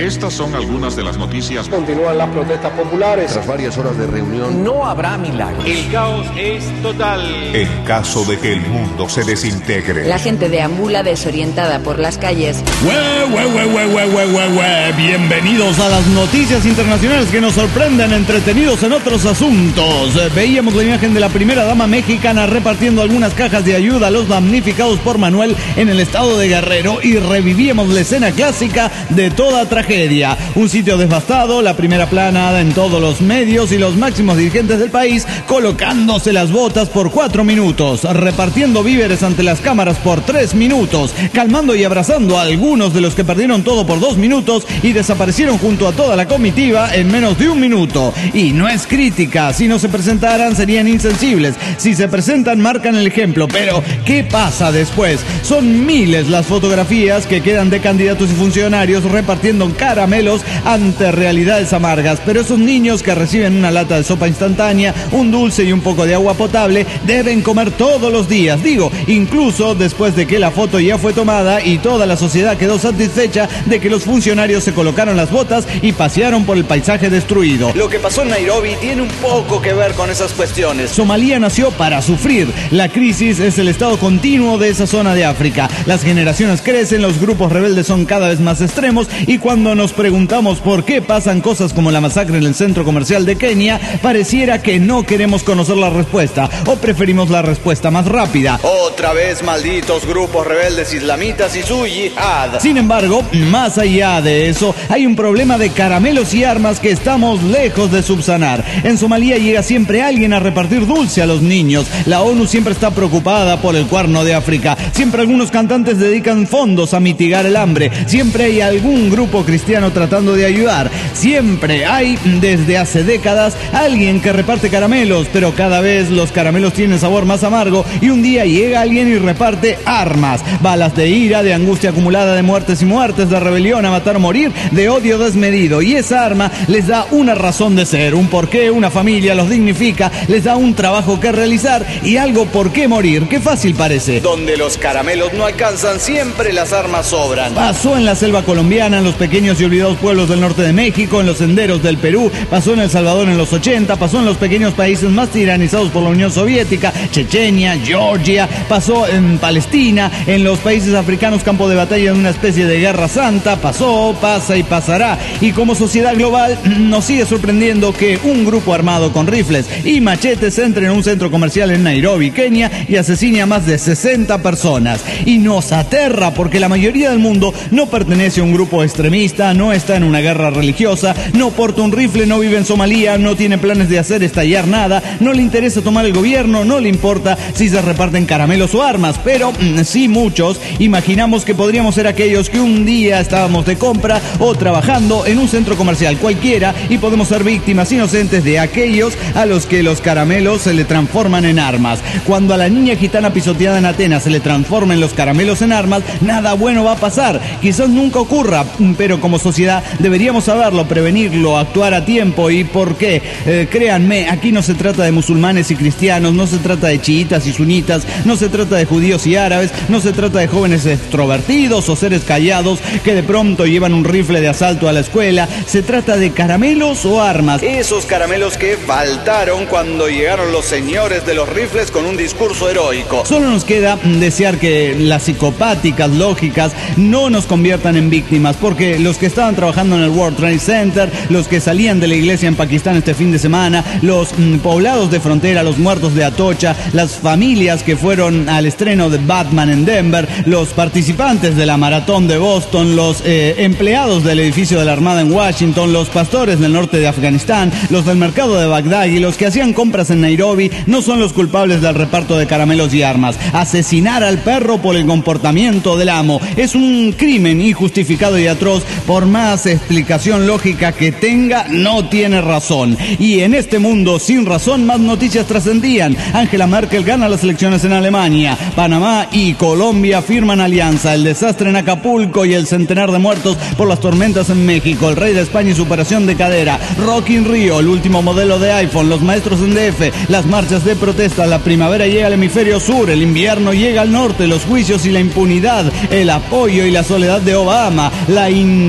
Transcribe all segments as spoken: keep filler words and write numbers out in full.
Estas son algunas de las noticias. Continúan las protestas populares. Tras varias horas de reunión, no habrá milagros. El caos es total. En caso de que el mundo se desintegre. La gente deambula desorientada por las calles. Hue, hue, hue, hue, hue, hue, hue, hue. Bienvenidos a las noticias internacionales que nos sorprenden, entretenidos en otros asuntos. Veíamos la imagen de la primera dama mexicana repartiendo algunas cajas de ayuda a los damnificados por Manuel en el estado de Guerrero y revivíamos la escena clásica de toda tragedia. Un sitio devastado, la primera plana en todos los medios y los máximos dirigentes del país colocándose las botas por cuatro minutos, repartiendo víveres ante las cámaras por tres minutos, calmando y abrazando a algunos de los que perdieron todo por dos minutos y desaparecieron junto a toda la comitiva en menos de un minuto. Y no es crítica, si no se presentaran serían insensibles, si se presentan marcan el ejemplo, pero ¿qué pasa después? Son miles las fotografías que quedan de candidatos y funcionarios repartiendo caramelos ante realidades amargas, pero esos niños que reciben una lata de sopa instantánea, un dulce y un poco de agua potable deben comer todos los días, digo, incluso después de que la foto ya fue tomada y toda la sociedad quedó satisfecha de que los funcionarios se colocaron las botas y pasearon por el paisaje destruido. Lo que pasó en Nairobi tiene un poco que ver con esas cuestiones. Somalia nació para sufrir. La crisis es el estado continuo de esa zona de África. Las generaciones crecen, los grupos rebeldes son cada vez más extremos y cuando nos preguntamos por qué pasan cosas como la masacre en el centro comercial de Kenia, pareciera que no queremos conocer la respuesta o preferimos la respuesta más rápida. Otra vez malditos grupos rebeldes islamitas y su yihad. Sin embargo, más allá de eso, hay un problema de caramelos y armas que estamos lejos de subsanar. En Somalia llega siempre alguien a repartir dulce a los niños. La ONU siempre está preocupada por el Cuerno de África. Siempre algunos cantantes dedican fondos a mitigar el hambre. Siempre hay algún grupo cristiano tratando de ayudar. Siempre hay, desde hace décadas, alguien que reparte caramelos, pero cada vez los caramelos tienen sabor más amargo y un día llega alguien y reparte armas. Balas de ira, de angustia acumulada, de muertes y muertes, de rebelión a matar o morir, de odio desmedido. Y esa arma les da una razón de ser, un porqué, una familia, los dignifica, les da un trabajo que realizar y algo por qué morir. Qué fácil parece. Donde los caramelos no alcanzan, siempre las armas sobran. Pasó en la selva colombiana, en los pequeños y olvidados pueblos del norte de México, en los senderos del Perú, pasó en El Salvador en los ochenta, pasó en los pequeños países más tiranizados por la Unión Soviética, Chechenia, Georgia, pasó en Palestina, en los países africanos campo de batalla de una especie de guerra santa, pasó, pasa y pasará. Y como sociedad global nos sigue sorprendiendo que un grupo armado con rifles y machetes entre en un centro comercial en Nairobi, Kenia, y asesine a más de sesenta personas. Y nos aterra porque la mayoría del mundo no pertenece a un grupo extremista, no está en una guerra religiosa, no porta un rifle, no vive en Somalia, no tiene planes de hacer estallar nada, no le interesa tomar el gobierno, no le importa si se reparten caramelos o armas, pero sí muchos imaginamos que podríamos ser aquellos que un día estábamos de compra o trabajando en un centro comercial cualquiera y podemos ser víctimas inocentes de aquellos a los que los caramelos se le transforman en armas. Cuando a la niña gitana pisoteada en Atenas se le transformen los caramelos en armas, nada bueno va a pasar. Quizás nunca ocurra, pero como sociedad deberíamos saberlo, prevenirlo, actuar a tiempo. ¿Y por qué? Eh, créanme, aquí no se trata de musulmanes y cristianos, no se trata de chiitas y sunitas, no se trata de judíos y árabes, no se trata de jóvenes extrovertidos o seres callados que de pronto llevan un rifle de asalto a la escuela. Se trata de caramelos o armas. Esos caramelos que faltaron cuando llegaron los señores de los rifles con un discurso heroico. Solo nos queda desear que las psicopáticas lógicas no nos conviertan en víctimas, porque los que estaban trabajando en el World Trade Center, los que salían de la iglesia en Pakistán este fin de semana, los mm, poblados de frontera, los muertos de Atocha, las familias que fueron al estreno de Batman en Denver, los participantes de la maratón de Boston, los eh, empleados del edificio de la Armada en Washington, los pastores del norte de Afganistán, los del mercado de Bagdad y los que hacían compras en Nairobi no son los culpables del reparto de caramelos y armas. Asesinar al perro por el comportamiento del amo es un crimen injustificado y atroz. Por más explicación lógica que tenga, no tiene razón. Y en este mundo sin razón, más noticias trascendían. Angela Merkel gana las elecciones en Alemania. Panamá y Colombia firman alianza. El desastre en Acapulco y el centenar de muertos por las tormentas en México. El rey de España y su operación de cadera. Rock in Rio, el último modelo de iPhone. Los maestros en D F. Las marchas de protesta. La primavera llega al hemisferio sur. El invierno llega al norte. Los juicios y la impunidad. El apoyo y la soledad de Obama. La in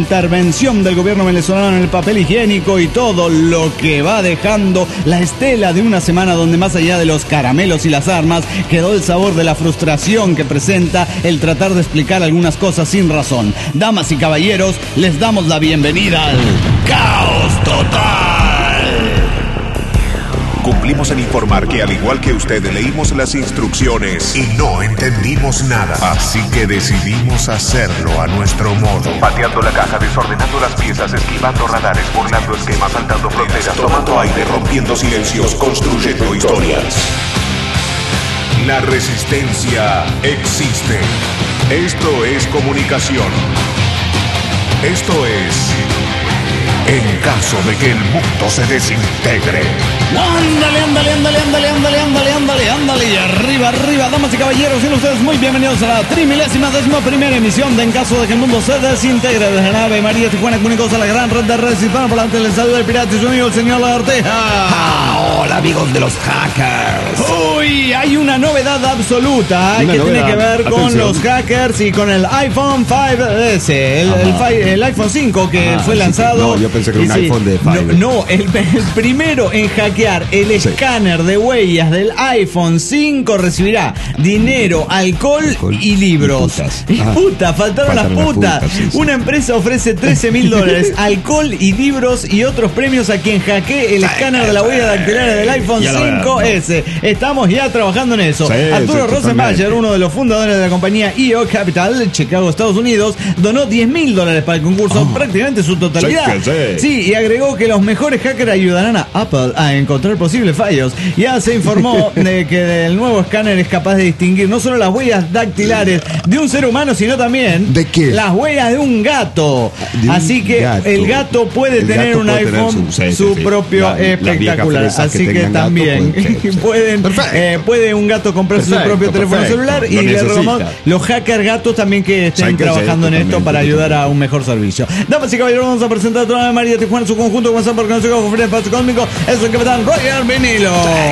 intervención del gobierno venezolano en el papel higiénico y todo lo que va dejando la estela de una semana donde más allá de los caramelos y las armas quedó el sabor de la frustración que presenta el tratar de explicar algunas cosas sin razón. Damas y caballeros, les damos la bienvenida al Caos Total. Cumplimos en informar que al igual que usted leímos las instrucciones y no entendimos nada. Así que decidimos hacerlo a nuestro modo. Pateando la caja, desordenando las piezas, esquivando radares, burlando esquemas, saltando fronteras, tomando aire, rompiendo silencios, construyendo historias. La resistencia existe. Esto es comunicación. Esto es... en caso de que el mundo se desintegre. Ándale, ándale, ándale, ándale, ándale, ándale, ándale, ándale. Y arriba, arriba, damas y caballeros, sean ustedes muy bienvenidos a la trimilésima décima primera emisión de En caso de que el mundo se desintegre. Desde la nave María Tijuana, comunicados a la gran red de redes hispanas. Por delante del saludo del pirata y su amigo el señor Lagarteja. Ah, hola amigos de los hackers. Uy, hay una novedad absoluta Una que novedad. tiene que ver con Atención. los hackers y con el iPhone cinco ese, el, el, fi- el iPhone cinco que Ajá, fue sí, lanzado. no, yo pensé que era Y un iPhone de no, cinco. no, el, el primero en hackear el Sí. escáner de huellas del iPhone cinco recibirá dinero, alcohol, Alcohol y libros. y putas. Y Ajá. putas, faltaron, Faltaron las las putas. putas, sí, sí. Una empresa ofrece trece mil dólares, alcohol y libros y otros premios a quien hackee el escáner de la huella dactilar del iPhone Ya lo cinco ese. Estamos ya trabajando en eso. Sí, Arturo sí, Rosenbacher, totalmente. uno de los fundadores de la compañía E O Capital, Chicago, Estados Unidos, donó diez mil dólares para el concurso, Oh. prácticamente su totalidad. Sí, que sí. Sí, y agregó que los mejores hackers ayudarán a Apple a encontrar posibles fallos. Ya se informó de que el nuevo escáner es capaz de distinguir no solo las huellas dactilares de un ser humano, sino también ¿De qué? las huellas de un gato. De un Así que gato. el gato puede El tener gato un puede tener iPhone, su- sí, sí, su sí. propio La- las viejas espectacular. fresas que Así que, tengan gato también pueden- sí, sí. pueden, Perfecto. eh, puede un gato comprarse su Perfecto, propio teléfono perfecto. celular y Lo le necesita. recomendamos los hackers gatos también que estén Sí, que sí, trabajando en esto totalmente, para ayudar a totalmente. un mejor servicio. Damas y caballeros, vamos a presentar a toda la María Tijuana, su conjunto con San Porque no se confunde espacio cósmico. Es el capitán Roger Vinilo.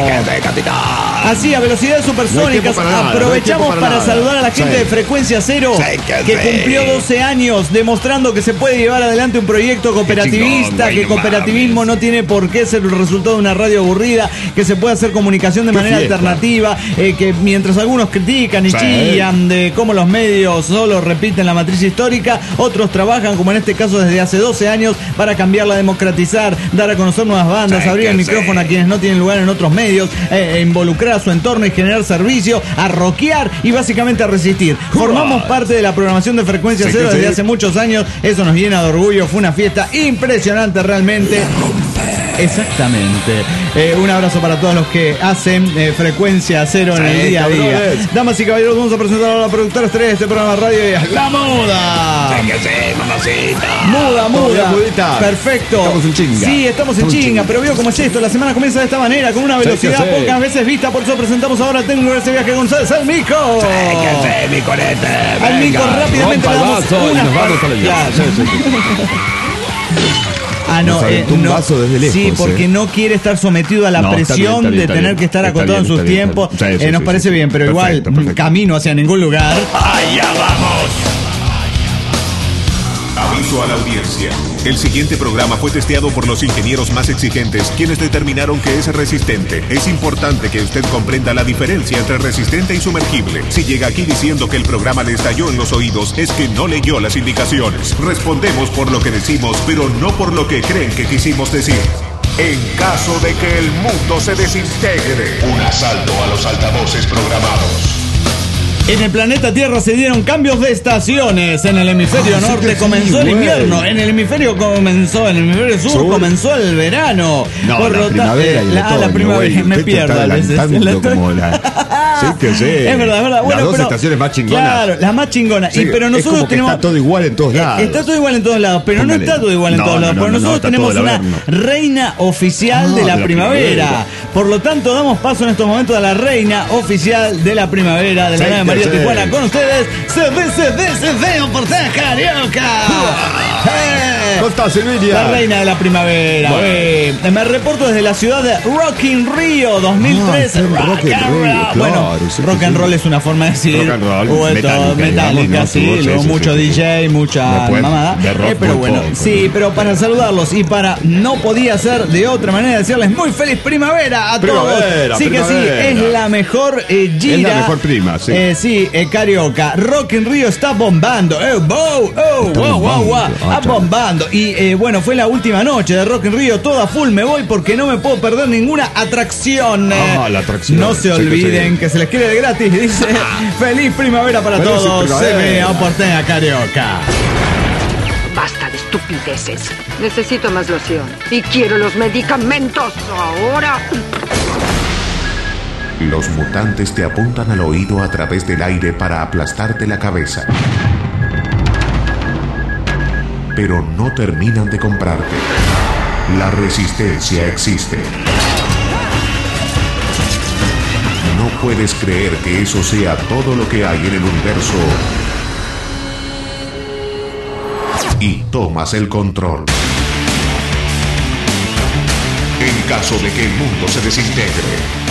Así, a velocidades supersónicas, para nada, no hay aprovechamos tiempo para para nada. saludar a la gente Sí. de Frecuencia Cero, Sí, que que sí. cumplió doce años, demostrando que se puede llevar adelante un proyecto cooperativista, chingón, güey, que no cooperativismo mames. no tiene por qué ser el resultado de una radio aburrida, que se puede hacer comunicación de Qué manera fiesta. alternativa, eh, que mientras algunos critican y Sí. chillan de cómo los medios solo repiten la matriz histórica, otros trabajan, como en este caso desde hace doce años, para cambiarla, democratizar, dar a conocer nuevas bandas, Sí, abrir el que micrófono sí. a quienes no tienen lugar en otros medios, eh, e involucrar a su entorno y generar servicio, a rockear y básicamente a resistir. Formamos parte de la programación de Frecuencia Sí, Cero que desde sí. hace muchos años, eso nos llena de orgullo, fue una fiesta impresionante realmente. Exactamente. Eh, un abrazo para todos los que hacen eh, Frecuencia Cero en Sí, el día a día. cabrones. Damas y caballeros, vamos a presentar a la productora estrella de este programa de radio, y es La Muda. Que sí, mamacita. Muda, Todo bien, muda. mudita. Perfecto. Estamos en chinga. Sí, estamos en Estamos en chinga, chinga. pero veo cómo es esto. La semana comienza de esta manera, con una Sí, velocidad que sí. pocas veces vista. Por eso presentamos ahora al técnico de ese viaje, González, al Mico. Que sí, mi conete. Al Mico Venga, rápidamente rompa le el damos vaso y unas nos vamos par- a la Ya, Sí, sí, sí. Ah, no, Nos eh, aventó un no. vaso desde lejos, Sí, porque eh. no quiere estar sometido a la No, está presión bien, está bien, de está tener bien. que estar Está acotado en bien, sus está bien, tiempos. está bien. Sí, Eh, sí, nos sí, parece sí. bien, pero Perfecto, igual, perfecto. camino hacia ningún lugar. ¡Allá vamos! Aviso a la audiencia. El siguiente programa fue testeado por los ingenieros más exigentes, quienes determinaron que es resistente. Es importante que usted comprenda la diferencia entre resistente y sumergible. Si llega aquí diciendo que el programa le estalló en los oídos, es que no leyó las indicaciones. Respondemos por lo que decimos, pero no por lo que creen que quisimos decir. En caso de que el mundo se desintegre, un asalto a los altavoces programados. En el planeta Tierra se dieron cambios de estaciones. En el hemisferio Ah, sí norte que sí, comenzó el güey. invierno. En el hemisferio comenzó, en el hemisferio sur, Sur. comenzó el verano. No, Por la lo ta- primavera eh, y el la, ah, la otoño, primavera, güey. me Usted te pierdo está a veces. adelantando La estoy- como la- Sí, que sí. Es verdad, es verdad. Bueno, Las dos pero- estaciones más chingonas. Claro, las más chingonas. Sí, y, pero es nosotros como que tenemos. está todo igual en todos Eh, lados. Está todo igual en todos lados, pero Póngale. no está todo igual en No, todos no, lados. no, porque no, no, nosotros está tenemos todo una laberno. reina oficial Ah, de la de la primavera. primavera. Por lo tanto, damos paso en estos momentos a la reina oficial de la primavera de la Sí, nave que María sí. Tijuana. Con ustedes, C D C D C D Porteña Carioca. ¡Eh! ¿Cómo estás, Silvia? La reina de la primavera. Bueno. Eh, me reporto desde la ciudad de Rock in Rio dos mil tres. Ah, rock, rock in Rio, claro, bueno, sí, rock sí, and sí. roll es una forma de decir. Rock and roll, Bueno, metálica, metálica, digamos, ¿no? sí, Sí, luego sí, mucho sí, sí. D J, mucha Después, mamada. de rock Eh, pero muy bueno, poco, sí, ¿no? pero para saludarlos y para no podía ser de otra manera decirles muy feliz primavera a Primavera, todos. Sí que sí, primavera. es la mejor eh, gira. Es la mejor prima, sí. Eh, sí, eh, carioca. Rock in Rio está bombando. Eh, bow, oh, Está wow, wow, wow. bombando. Ah, Está bombando. Y eh, bueno, fue la última noche de Rock in Rio. Toda full me voy porque no me puedo perder ninguna atracción. Ah, Eh, la atracción. No se Sí que olviden sí. que se les quiere de gratis. Dice feliz primavera para Feliz todos. Se primavera. me aporten carioca. Basta de estupideces. Necesito más loción. Y quiero los medicamentos ahora. Los mutantes te apuntan al oído a través del aire para aplastarte la cabeza. Pero no terminan de comprarte. La resistencia existe. No puedes creer que eso sea todo lo que hay en el universo. Y tomas el control. En caso de que el mundo se desintegre.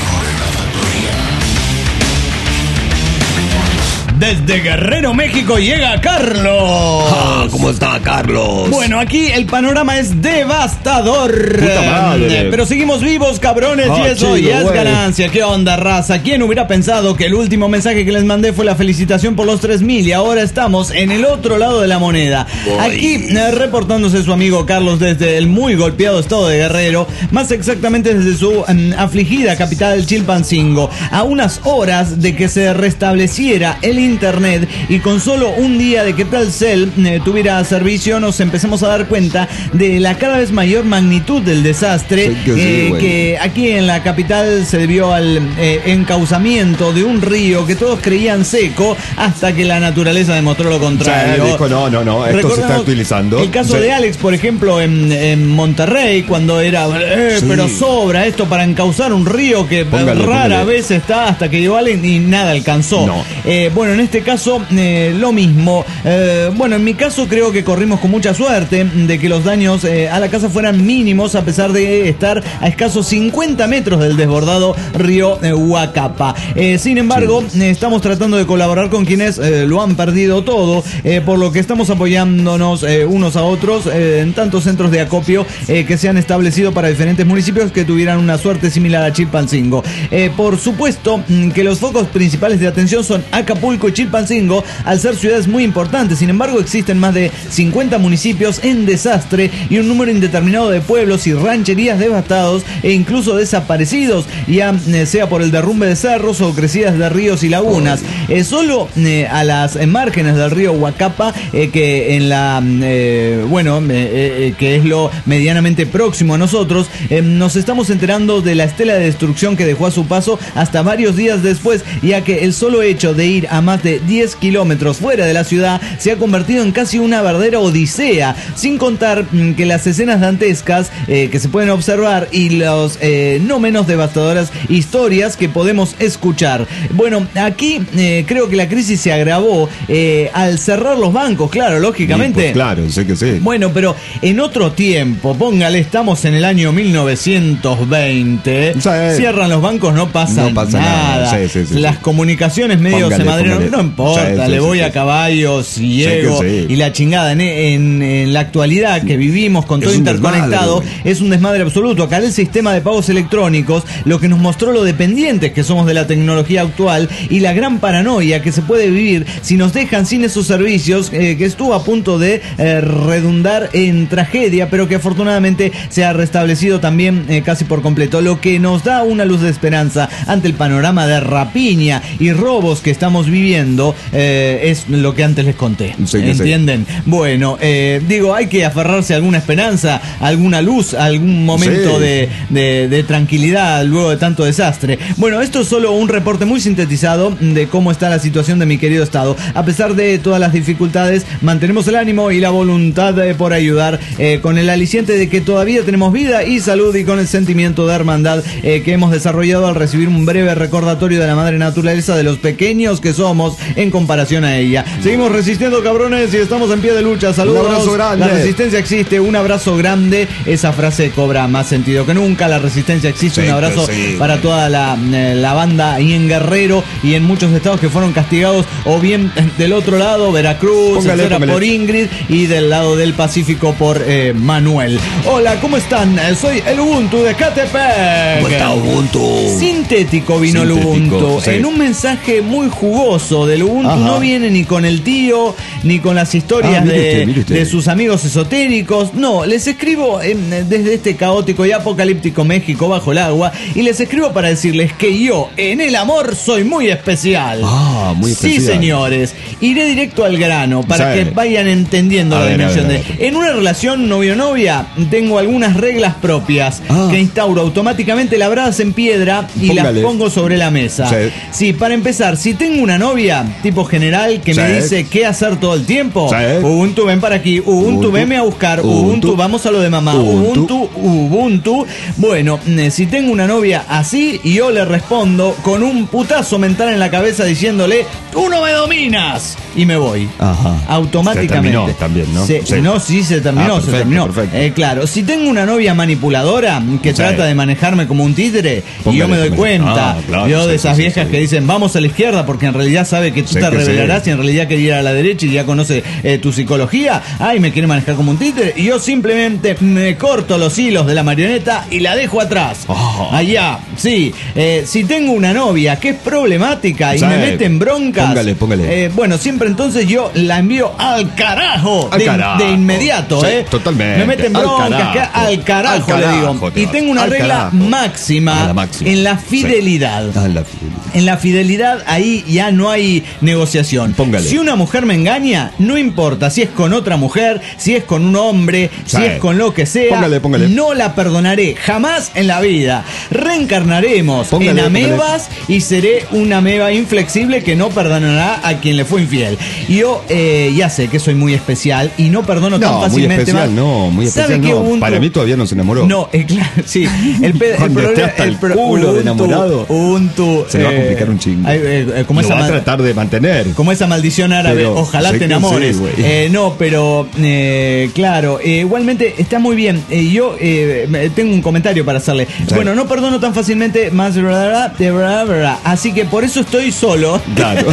Desde Guerrero, México, llega Carlos. Ah, ¿cómo está, Carlos? Bueno, aquí el panorama es devastador. Puta madre. Eh, Pero seguimos vivos, cabrones, Ah, y eso chido, ya es güey. ganancia. ¿Qué onda, raza? ¿Quién hubiera pensado que el último mensaje que les mandé fue la felicitación por los tres mil y ahora estamos en el otro lado de la moneda? Boy. Aquí eh, reportándose su amigo Carlos desde el muy golpeado estado de Guerrero, más exactamente desde su mm, afligida capital Chilpancingo, a unas horas de que se restableciera el internet y con solo un día de que Telcel eh, tuviera servicio nos empezamos a dar cuenta de la cada vez mayor magnitud del desastre Sí que sí, eh, güey. que aquí en la capital se debió al eh, encauzamiento de un río que todos creían seco hasta que la naturaleza demostró lo contrario. Sí, dijo, no, no, no, esto se está Recordemos utilizando. El caso Sí. de Alex, por ejemplo, en, en Monterrey, cuando era, eh, Sí. pero sobra esto para encauzar un río que Póngale, rara póngale. vez está hasta que llegó Alex y nada alcanzó. No. Eh, bueno, en este caso, eh, lo mismo. Eh, bueno, en mi caso creo que corrimos con mucha suerte de que los daños eh, a la casa fueran mínimos a pesar de estar a escasos cincuenta metros del desbordado río eh, Huacapa. Eh, sin embargo, eh, estamos tratando de colaborar con quienes eh, lo han perdido todo, eh, por lo que estamos apoyándonos eh, unos a otros eh, en tantos centros de acopio eh, que se han establecido para diferentes municipios que tuvieran una suerte similar a Chilpancingo. Eh, por supuesto mm, que los focos principales de atención son Acapulco y Chilpancingo, al ser ciudades muy importantes. Sin embargo, existen más de cincuenta municipios en desastre y un número indeterminado de pueblos y rancherías devastados e incluso desaparecidos, ya eh, sea por el derrumbe de cerros o crecidas de ríos y lagunas. Eh, solo eh, a las eh, márgenes del río Huacapa, eh, que en la eh, bueno, eh, eh, que es lo medianamente próximo a nosotros, eh, nos estamos enterando de la estela de destrucción que dejó a su paso hasta varios días después, ya que el solo hecho de ir a más de diez kilómetros fuera de la ciudad se ha convertido en casi una verdadera odisea, sin contar mm, que las escenas dantescas eh, que se pueden observar y los eh, no menos devastadoras historias que podemos escuchar. Bueno, aquí eh, creo que la crisis se agravó eh, al cerrar los bancos, claro, lógicamente. Sí, pues, claro, sé que sí. Bueno, pero en otro tiempo, póngale, estamos en el año mil novecientos veinte, Sí. cierran los bancos, no pasa, No pasa nada. nada. Sí, sí, sí, Las sí. comunicaciones medio Póngale, se madrieron, póngale. no importa, Sí, sí, le sí, voy sí. a caballos y Sí que llego sí. y la chingada. En, en- en la actualidad que vivimos con todo Es un interconectado, desmadre, es un desmadre absoluto. Acá el sistema de pagos electrónicos, lo que nos mostró lo dependientes que somos de la tecnología actual y la gran paranoia que se puede vivir si nos dejan sin esos servicios, eh, que estuvo a punto de eh, redundar en tragedia, pero que afortunadamente se ha restablecido también eh, casi por completo, lo que nos da una luz de esperanza ante el panorama de rapiña y robos que estamos viviendo. eh, es lo que antes les conté. Sí que sí. ¿Entienden? Bueno, eh, digo, hay que aferrarse a alguna esperanza, a alguna luz, a algún momento Sí. de, de- de tranquilidad luego de tanto desastre. Bueno, esto es solo un reporte muy sintetizado de cómo está la situación de mi querido estado. A pesar de todas las dificultades, mantenemos el ánimo y la voluntad eh, por ayudar, eh, con el aliciente de que todavía tenemos vida y salud y con el sentimiento de hermandad eh, que hemos desarrollado al recibir un breve recordatorio de la madre naturaleza de los pequeños que somos somos en comparación a ella. Seguimos resistiendo, cabrones, y estamos en pie de lucha. Saludos. Un abrazo grande. La resistencia existe, un abrazo grande. Esa frase cobra más sentido que nunca. La resistencia existe, Sí, un abrazo sí. para toda la, eh, la banda ahí en Guerrero y en muchos estados que fueron castigados, o bien del otro lado, Veracruz, Póngale, etcétera, póngale. por Ingrid, y del lado del Pacífico por eh, Manuel. Hola, ¿cómo están? Eh, Soy el Ubuntu de Catepec. ¿Cómo está Ubuntu? Sintético vino el Sintético, Ubuntu, sí. en un mensaje muy jugoso del Ubuntu. Ajá. No viene ni con el tío, ni con las historias Ah, mire de, usted, mire usted. de sus amigos esotéricos. No, les escribo eh, desde este caótico y apocalíptico México bajo el agua, y les escribo para decirles que yo, en el amor, soy muy especial. Ah, muy especial. Sí, señores. Iré directo al grano para Sí. que vayan entendiendo A la ver, dimensión a ver, de... a ver. En una relación novio-novia tengo algunas reglas propias Ah. que instauro automáticamente labradas en piedra y Póngale. las pongo sobre la mesa. Sí. Sí, para empezar, si tengo una novia tipo general que me Sí. dice qué hacer todo el tiempo, Sí. Ubuntu, ven para aquí, Ubuntu, Ubuntu. venme a buscar, Ubuntu, Ubuntu. vamos a lo de mamá, Ubuntu. Ubuntu, Ubuntu. Bueno, eh, si tengo una novia así, yo le respondo con un putazo mental en la cabeza diciéndole, tú no me dominas, y me voy. Ajá. Automáticamente. Se terminó también, ¿no? Se- Sí. No, sí, se terminó, Ah, se perfecto, terminó. perfecto. Eh, claro, si tengo una novia manipuladora que Sí. trata de manejarme como un títere, y Póngale, yo me doy póngale. cuenta, Ah, claro, yo sí, de sí, esas sí, viejas sí. que dicen vamos a la izquierda porque en realidad sabe que tú Sí te que revelarás sí. y en realidad quiere ir a la derecha y ya conoce eh, tu psicología, ay, me quiere manejar como un títere, y yo simplemente me corto los hilos de la marioneta y la dejo atrás. Oh. Allá, sí. Eh, si tengo una novia que es problemática y Sí. me mete en broncas, Póngale, póngale. eh, bueno, siempre entonces yo la envío al carajo, Al de, carajo. de inmediato, Sí, ¿eh? totalmente. Me meten Al broncas, carajo. que- al carajo, Al le digo. carajo te Y vas. tengo una Al regla carajo. máxima, A la máxima. en la Sí. fidelidad. Ah, la fidelidad. En la fidelidad ahí ya no hay negociación. Póngale. Si una mujer me engaña, no importa si es con otra mujer, si es con un hombre, Sí. si es con lo que sea, Póngale, póngale. no la perdonaré jamás en la vida. Reencarnaremos Póngale, en póngale. amebas y seré una ameba inflexible que no perdonará a quien le fue infiel. Y yo eh, ya sé que soy muy especial y no perdono tan No, muy fácilmente. especial, más. no, muy ¿Sabe especial qué, no. Ubuntu? Para mí todavía no se enamoró. No, eh, claro, sí. El, pe- el Cuando esté problema hasta el pro- culo de Ubuntu, enamorado, Ubuntu, se le va a complicar un chingo. ay, eh, eh, como Lo esa va a ma- tratar de mantener. como esa maldición árabe, Pero, ojalá sé te que enamores. sí, güey. Eh, no, pero eh, claro, eh, igualmente está muy bien. Eh, yo eh, me- tengo un comentario para hacerle. Sí. Bueno, no perdono tan fácilmente más de bla, bla, bla, bla, así que por eso estoy solo. Claro.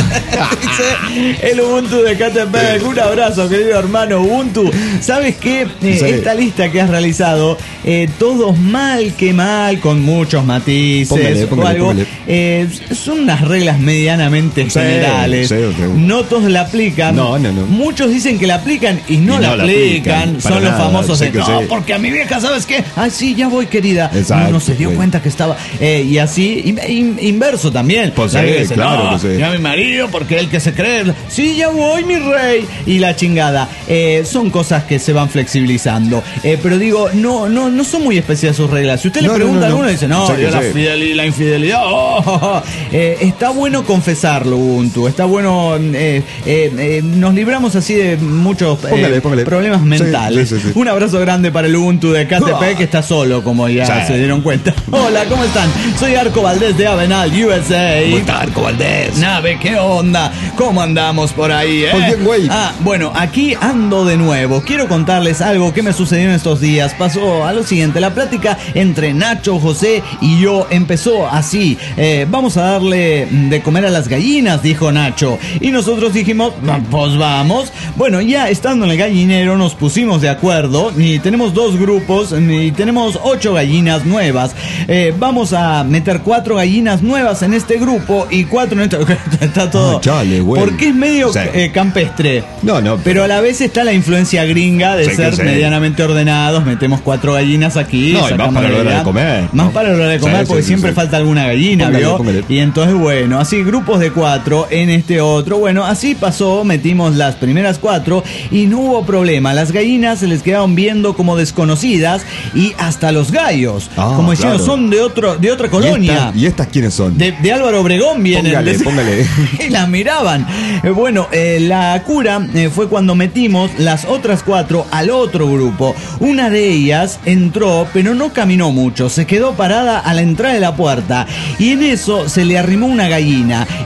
Dice el Ubuntu de Catepec. Un abrazo, querido hermano Ubuntu. ¿Sabes qué? Eh, Sí. Esta lista que has realizado, eh, todos mal que mal, con muchos matices Póngale, póngale, o algo, póngale. eh, son unas reglas medianamente Sí, generales. sí, sí. No todos la aplican. No, no, no. Muchos dicen que la aplican y no, Y la, no la aplican. aplican, para Son los nada, famosos sé de que no, sí. porque a mi vieja, ¿sabes qué? Ah, sí, ya voy, querida. Exacto, no, no se dio güey. cuenta que estaba. eh, y así, in- in- inverso también. Pues La sí, vieja dice, claro no, que sí. ya mi marido, porque él que se cree. Sí, ya voy, mi rey. Y la chingada. Eh, son cosas que se van flexibilizando. Eh, pero digo, no, no, no son muy especiales sus reglas. Si usted No, le no, pregunta no, a alguno, no. dice, no, Sí, yo la, sí. fidel- la infidelidad. oh, oh, oh. Eh, está bueno confesarlo, Ubuntu. Está bueno. eh, eh, eh, nos libramos así de muchos eh, Póngale, póngale. problemas Sí, mentales. sí, sí, sí. Un abrazo grande para el Ubuntu de Catepec, que está solo, como ya Sí. se dieron cuenta. Hola, ¿cómo están? Soy Arco Valdés de Avenal, U S A. ¿Cómo está, Arco Valdés? Nave, ¿qué onda? ¿Cómo andamos por ahí, eh? Pues bien, güey. Ah, bueno, aquí ando de nuevo. Quiero contarles algo que me sucedió en estos días. Pasó a lo siguiente, la plática entre Nacho, José y yo empezó así. Eh, vamos a darle de comer a las gallinas, dijo Nacho. Y nosotros dijimos, "Va- pues vamos. Bueno, ya estando en el gallinero nos pusimos de acuerdo y tenemos dos grupos y tenemos ocho gallinas nuevas. Eh, vamos a meter cuatro gallinas nuevas en este grupo y cuatro en este... Está todo... Ah, chale, güey. Porque es medio Sí. eh, campestre. No, no. Pero a la vez está la influencia gringa de Sí que ser sí. medianamente ordenados. Metemos cuatro gallinas aquí. No, y más sacamos para la hora allá. de comer, Más ¿no? para la hora de comer Sí, porque sí, siempre sí. falta alguna gallina, Póngale, ¿vio? póngale. Y entonces, bueno, así grupos de cuatro en este otro. Bueno, así pasó. Metimos las primeras cuatro y no hubo problema. Las gallinas se les quedaron viendo como desconocidas y hasta los gallos. Ah, como diciendo, claro. son de, otro, de otra ¿Y colonia. estas- ¿Y estas quiénes son? De, de Álvaro Obregón vienen. Póngale, Les- póngale. y las miraban. Eh, bueno, eh, la cura eh, fue cuando metimos las otras cuatro al otro grupo. Una de ellas entró, pero no caminó mucho. Se quedó parada a la entrada de la puerta. Y en eso se le arrimó una gallina. Y empezaron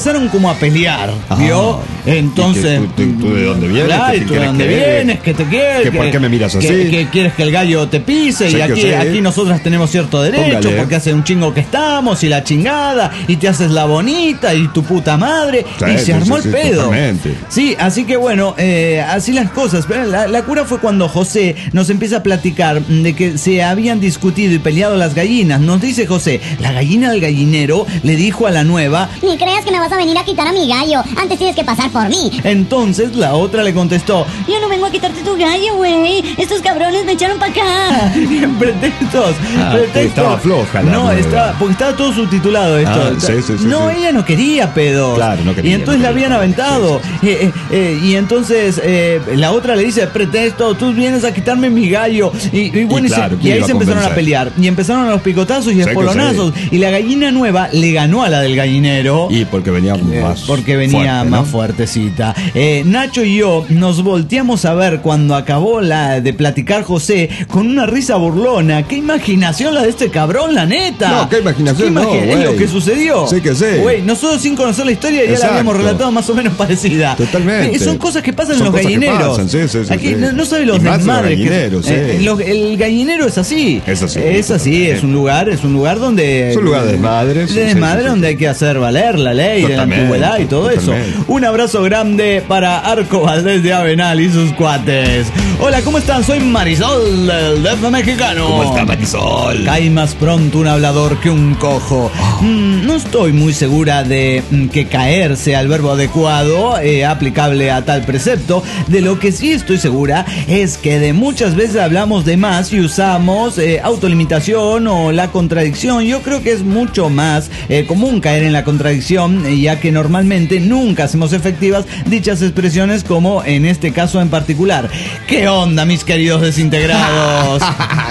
empezaron como a pelear, ¿vio? Ah, Entonces... ¿y que tú, tú, tú de dónde vienes? Claro, ¿Qué ¿y tú de quieres dónde que- vienes? ¿Qué te quieres? que por qué me miras así? Que, que quieres que el gallo te pise Sí, y que aquí, sí. aquí nosotras tenemos cierto derecho Póngale. porque hace un chingo que estamos y la chingada y te haces la bonita y tu puta madre Sí, y sí, se armó sí, el sí, pedo. totalmente. Sí, así que bueno, eh, así las cosas. Pero la, la cura fue cuando José nos empieza a platicar de que se habían discutido y peleado las gallinas. Nos dice José, la gallina del gallinero le dijo a la nueva, Ni creas que me vas a venir a quitar a mi gallo. Antes tienes que pasar por mí. entonces la otra le contestó, Yo no vengo a quitarte tu gallo, güey. Estos cabrones me echaron para acá. pretextos, Ah, pretextos. estaba floja la No, nueva. estaba, porque estaba todo subtitulado esto. Ah, sí, sí, sí, no, sí. ella no quería pedos. Claro, no quería, Y entonces no la quería. habían aventado. Eh, eh, eh, y entonces eh, la otra le dice, pretexto, tú vienes a quitarme mi gallo. Y, y bueno, y, Y se- claro, y ¿quién ahí iba se a empezaron a convencer? pelear. Y empezaron a los picotazos y Sí que espolonazos. Y la gallina nueva le ganó a la del gallinero. Y porque venía Eh, más porque venía fuerte, más ¿no? fuertecita. Eh, Nacho y yo nos volteamos a ver cuando acabó la de platicar José con una risa burlona. ¡Qué imaginación la de este cabrón, la neta! No, qué imaginación, ¿Qué no, imagi- Es güey. lo que sucedió. Sí que sí. Güey, nosotros sin conocer la historia ya Exacto. la habíamos relatado más o menos parecida. Totalmente. Eh, son cosas que pasan Son en los cosas que gallineros. pasan, sí, sí, sí, Aquí sí. no, no sabe Y los más los desmadres que- gallineros, sí. eh, los- el gallinero es así. Es así, Es así, totalmente. es un lugar, es un lugar donde. Es un lugar de desmadres, De sí, sí, desmadre sí, sí. donde hay que hacer valer la ley de la Totalmente, antigüedad y todo eso. totalmente. Un abrazo grande para Arco Valdés de Avenal y sus cuates. Hola, ¿cómo están? Soy Marisol del D F mexicano. ¿Cómo está, Marisol? Cae más pronto un hablador que un cojo. Mm, no estoy muy segura de mm, que caer sea el verbo adecuado, eh, aplicable a tal precepto. De lo que sí estoy segura es que de muchas veces hablamos de más y usamos eh, autolimitación o la contradicción. Yo creo que es mucho más eh, común caer en la contradicción, eh, ya que normalmente nunca hacemos efectivas dichas expresiones, como en este caso en particular. ¿Qué onda, mis queridos desintegrados?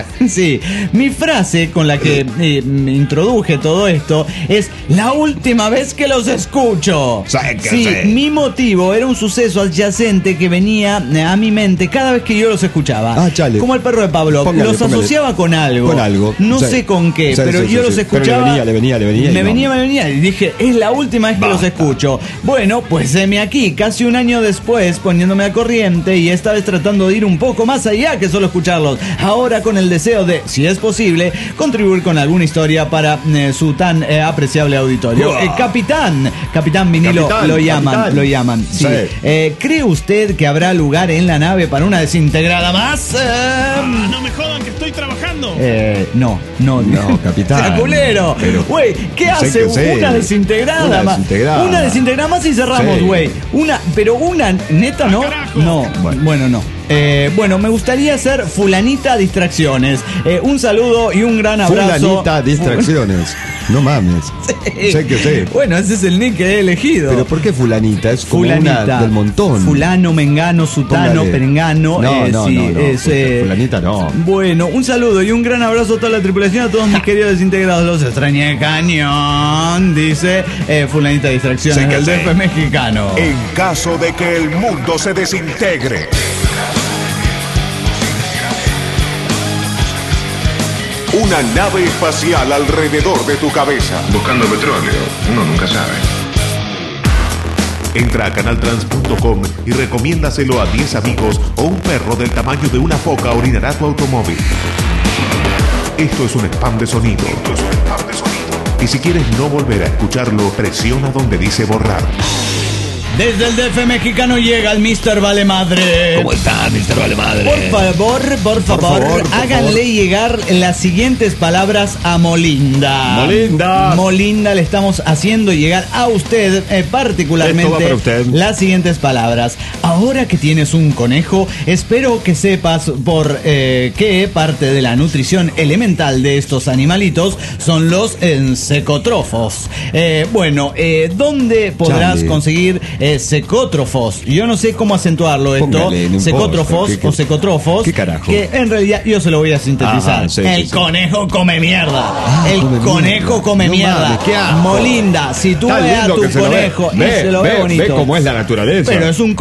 Sí, mi frase con la que eh, me introduje todo esto es la última vez que los escucho. Sáquese. Sí, mi motivo era un suceso adyacente que venía eh, a mi mente cada vez que yo los escuchaba. Ah, chale. Como el perro de Pablo. Póngale, los póngale. asociaba con algo. Con algo. No Sí. sé con qué, Sí, pero sí, yo sí, los sí. Pero le escuchaba. venía, le venía, le venía y Me no. venía, me venía. Y dije, es la última vez que los Basta. escucho. Bueno, pues heme aquí, casi un año después, poniéndome al corriente y esta vez tratando de ir un poco más allá que solo escucharlos. Ahora con el deseo de, si es posible, contribuir con alguna historia para eh, su tan eh, apreciable auditorio. Uah. Eh, capitán, Capitán Vinilo, Capitán, lo llaman, capitán. lo llaman. Sí. Sí. Eh, ¿Cree usted que habrá lugar en la nave para una desintegrada más? Eh, No me jodan que estoy trabajando. eh, no, no, No, capitán. Sea culero. Pero- Güey, ¿qué sé hace que sé. una desintegrada? Una ma- desintegrada. Una desintegrada más y cerramos, Sí. güey. Una, pero una, neta, ¿no? carajo. No, bueno, Bueno. no. Eh, bueno, me gustaría hacer fulanita distracciones. Eh, un saludo y un gran abrazo. Fulanita distracciones. No mames. Sí. Sé que sé. Bueno, ese es el nick que he elegido. Pero ¿por qué fulanita? Es como Fulanita. una del montón. Fulano, mengano, sutano, Póngale. perengano. No, eh, no, sí, no, no. es, eh, Fulanita no. Bueno, un saludo y un gran abrazo a toda la tripulación, a todos mis queridos desintegrados. Los extrañé cañón, dice eh, Fulanita Distracciones Sí que del sí. D F mexicano. En caso de que el mundo se desintegre. Una nave espacial alrededor de tu cabeza. Buscando petróleo, uno nunca sabe. Entra a canaltrans punto com y recomiéndaselo a diez amigos o un perro del tamaño de una foca orinará tu automóvil. Esto es un spam de sonido. Esto es un spam de sonido. Y si quieres no volver a escucharlo, presiona donde dice borrar. Desde el D F mexicano llega el mister Vale Madre. ¿Cómo está, mister Vale Madre? Por favor, por favor, favor, por háganle favor. llegar las siguientes palabras a Molinda. Molinda. Molinda, le estamos haciendo llegar a usted, eh, Esto va particularmente, para usted. las siguientes palabras. Ahora que tienes un conejo, espero que sepas por eh, qué parte de la nutrición elemental de estos animalitos son los ensecotrófos. Eh, bueno, eh, ¿dónde podrás Chale. conseguir eh, secótrofos? Yo no sé cómo acentuarlo esto. Póngale, no Secótrofos importa. ¿Qué- qué- o secotrófos. qué carajo? Que en realidad yo se lo voy a sintetizar. Ajá, sí, el sí, sí. conejo come mierda. Ah, el come conejo mierda. come No mierda. mames, qué asco. Molinda, si tú Está ves a lindo tu que se lo ve. conejo y Ve, se lo ve ve, bonito. ve cómo es la naturaleza. Pero es un come mierda.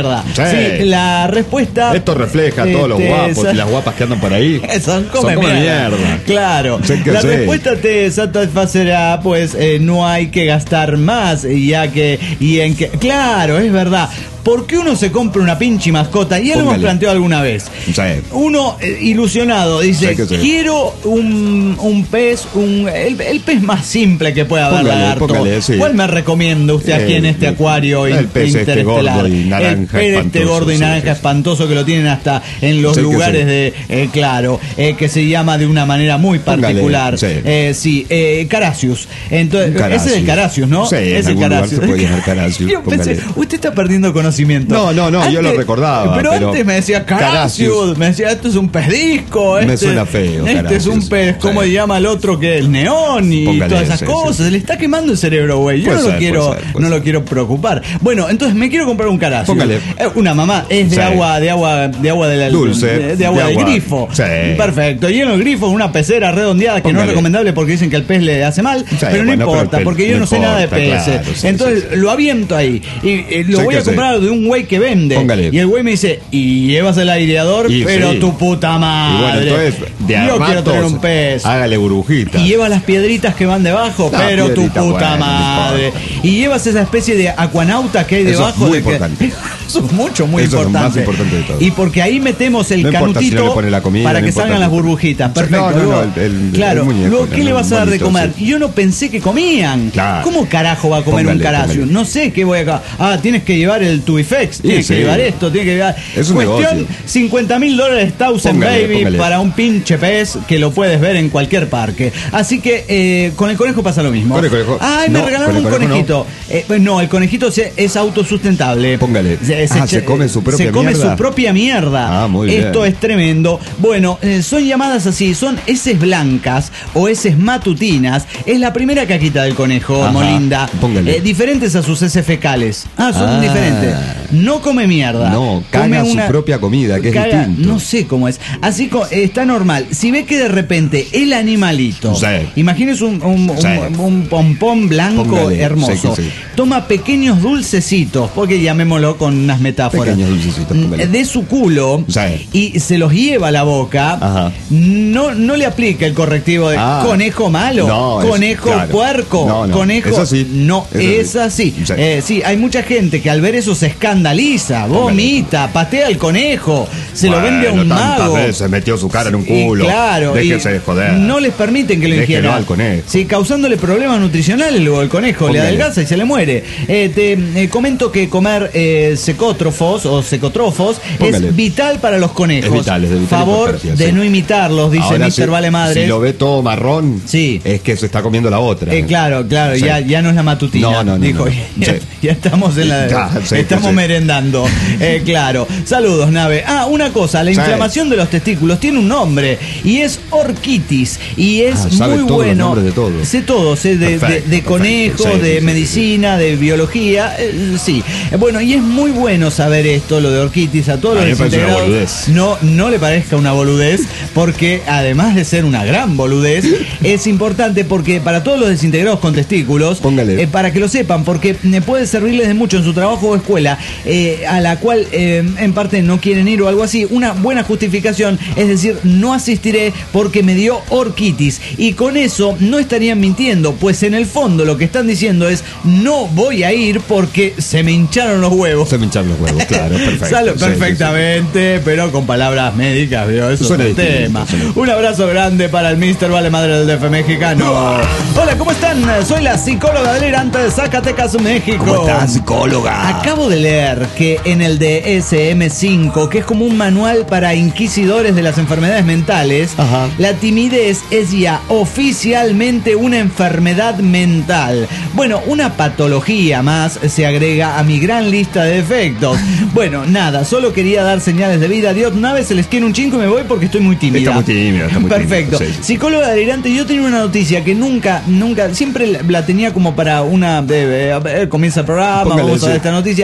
mierda. Sí. Sí, la respuesta... Esto refleja a todos los este, guapos esa- y las guapas que andan por ahí. Son come, Son come mierda. mierda. Claro. Sí, que La sí. respuesta te satisfacerá, pues eh, no hay que gastar más, ya que y en que claro, es verdad. ¿Por qué uno se compra una pinche mascota? Y ya lo hemos Póngale. planteado alguna vez. Sí. Uno eh, ilusionado dice, Sí, que sí. quiero un, un pez, un el, el pez más simple que pueda haber, Póngale, lagarto. póngale, sí. ¿Cuál me recomienda usted aquí El- en este acuario el pez este interestelar? gordo y naranja el pez este espantoso, gordo y sí, naranja sí, sí. espantoso que lo tienen hasta en los Sí, que lugares sí. de, eh, claro, eh, que se llama de una manera muy Póngale, particular. sí. Eh, sí, eh, Caracius. Entonces, Un Caracius. ese es el Caracius, ¿no? Sí, en es el algún lugar Caracius. se puede llamar Caracius, Yo pensé, póngale. usted está perdiendo conocimiento. No, no, no, yo lo recordaba, Pero, pero antes me decía Caracius, Caracius. me decía, esto es un pez disco. Me este, suena feo, Este Caracius. es un pez, ¿cómo Sí. se llama el otro que el neón y Póngale, todas esas sí, cosas? sí. Se le está quemando el cerebro, güey. Yo Puede no lo ser, quiero, puede ser, puede no lo ser. quiero preocupar. Bueno, entonces me quiero comprar un Caracius. Póngale. Eh, Una mamá, es de Sí. agua, de agua, de agua de la, Dulce, de, de agua de del agua- grifo. Sí. Perfecto. Y en el grifo una pecera redondeada que no es Póngale. recomendable porque dicen que el pez le hace mal, pero no bueno, pero importa, el pez- porque yo no no sé nada de importa, peces. claro, sí, Entonces sí, sí. lo aviento ahí y eh, lo Sí, voy que a sí. comprar de un güey que vende. Póngale. Y el güey me dice, y llevas el aireador, Y pero sí. tu puta madre. Y bueno, entonces, de a yo quiero ratos, tener un pez. hágale burbujita. Y lleva las piedritas que van debajo, No, pero tu piedrita, puta bueno, no madre. importa. Y llevas esa especie de acuanauta que hay Eso es debajo. muy de que- importante. Eso es mucho, muy Eso es lo importante. más importante de todo. Y porque ahí metemos el No importa si canutito no le pone la comida, para no que importa salgan si- las burbujitas. Sí, Perfecto. no, no, Luego- no, el- el- claro. el muñeco, Luego, ¿qué el le vas a dar de monito, comer? sí. Yo no pensé que comían. Claro. ¿Cómo carajo va a comer Póngale, un Caracius? póngale. No sé qué voy a... Ah, tienes que llevar el Tubifex, tienes sí. que llevar esto, tienes que llevar... Es un Cuestión, negocio. cincuenta mil dólares Thousand Póngale, Baby póngale. para un pinche pez que lo puedes ver en cualquier parque. Así que eh, con el conejo pasa lo mismo. Con el conejo- Ay, me no, regalaron con un el conejo conejito. Eh, pues no, el conejito se- es autosustentable. Póngale. Ah, ¿se come su propia Se come mierda? su propia mierda. Ah, muy bien. Esto es tremendo. Bueno, eh, son llamadas así, son heces blancas o heces matutinas. Es la primera caquita del conejo, Ajá, Molinda. póngale. Eh, diferentes a sus heces fecales. Ah, son Ah. diferentes. No come mierda. No, Come caga su propia comida, que es caga- distinto. No sé cómo es. Así co- está normal. Si ve que de repente el animalito, Sí. imagínese un, un, un- Sí. un pompón blanco Póngale, hermoso, sí que sí. toma pequeños dulcecitos, porque llamémoslo con unas metáforas, Pequeños dulcecitos, póngale. de su culo Sí. y se los lleva a la boca, Ajá. no, no le aplica el correctivo de Ah. conejo malo, No, es- conejo claro. puerco, No, no, conejo. es así, No, es es así. así. Sí. Eh, sí, hay mucha gente que al ver eso se escandaliza, vomita, patea al conejo, se lo vende a un Bueno, tantas mago. veces metió su cara en un Y culo. claro, Déjese y de joder. no les permiten que lo Déjelo ingiera. al conejo. Sí, causándole problemas nutricionales luego el conejo, le Póngale. adelgaza y se le muere. Eh, te eh, comento que comer eh, secótrofos o secotrofos Póngale. es vital para los conejos. Es vital, es de vital Favor importancia, de sí. no imitarlos, dice Ahora, mister si- Vale Madres. Si lo ve todo marrón, Sí. es que se está comiendo la otra. Eh, claro, claro, Sí. ya, ya no es la matutina. No, no, no, Dijo, no. ya, Sí. ya estamos en la. Ya, sí, estamos sí. merendando. Eh, claro. Saludos, nave. Ah, una cosa, la Sí. inflamación de los testículos tiene un nombre y es orquitis. Y es Ah, sabe muy todos los bueno. nombres de todo. Sé todo, sé de, Perfecto, de- de perfecto. conejos, Sí, de sí, sí, medicina, de biología. eh, sí. Eh, Bueno, y es muy bueno saber esto, lo de orquitis, a todos A los mí me parece una desintegrados. boludez. No, no le parezca una boludez, porque además de ser una gran boludez, es importante porque para todos los desintegrados con testículos, Póngale. eh, para que lo sepan, porque eh, puede servirles de mucho en su trabajo o escuela, eh, a la cual eh, en parte no quieren ir o algo así, una buena justificación, es decir, no asistiré porque me dio orquitis. Y con eso no estarían mintiendo, pues en el fondo lo que están diciendo es, no voy a ir porque se me hincharon los huevos. Se me hincharon los huevos, claro, perfecto. Sale Sí, sí, perfectamente, pero con palabras médicas, ¿vio? Eso Suena es un distinto, tema. suena distinto. Un abrazo grande para el mister Vale Madre del D F mexicano. Hola, ¿cómo están? Soy la psicóloga delirante de Zacatecas, México. ¿Cómo estás, psicóloga? Acabo de leer que en el D S M cinco, que es como un manual para inquisidores de las enfermedades mentales, Ajá. la timidez es ya oficialmente una enfermedad mental. Bueno, una patología más se agrega a mi gran lista de defectos. Bueno, nada, solo quería dar señales de vida. Dios, nave, se les quiere un chingo y me voy porque estoy muy tímida. Está muy tímida, está muy Perfecto. tímida, sí, sí. Psicóloga delirante, yo tenía una noticia que nunca, nunca, siempre la, la tenía como para una. Eh, eh, a ver, comienza el programa, Póngale, vamos a ver sí. esta noticia. Luego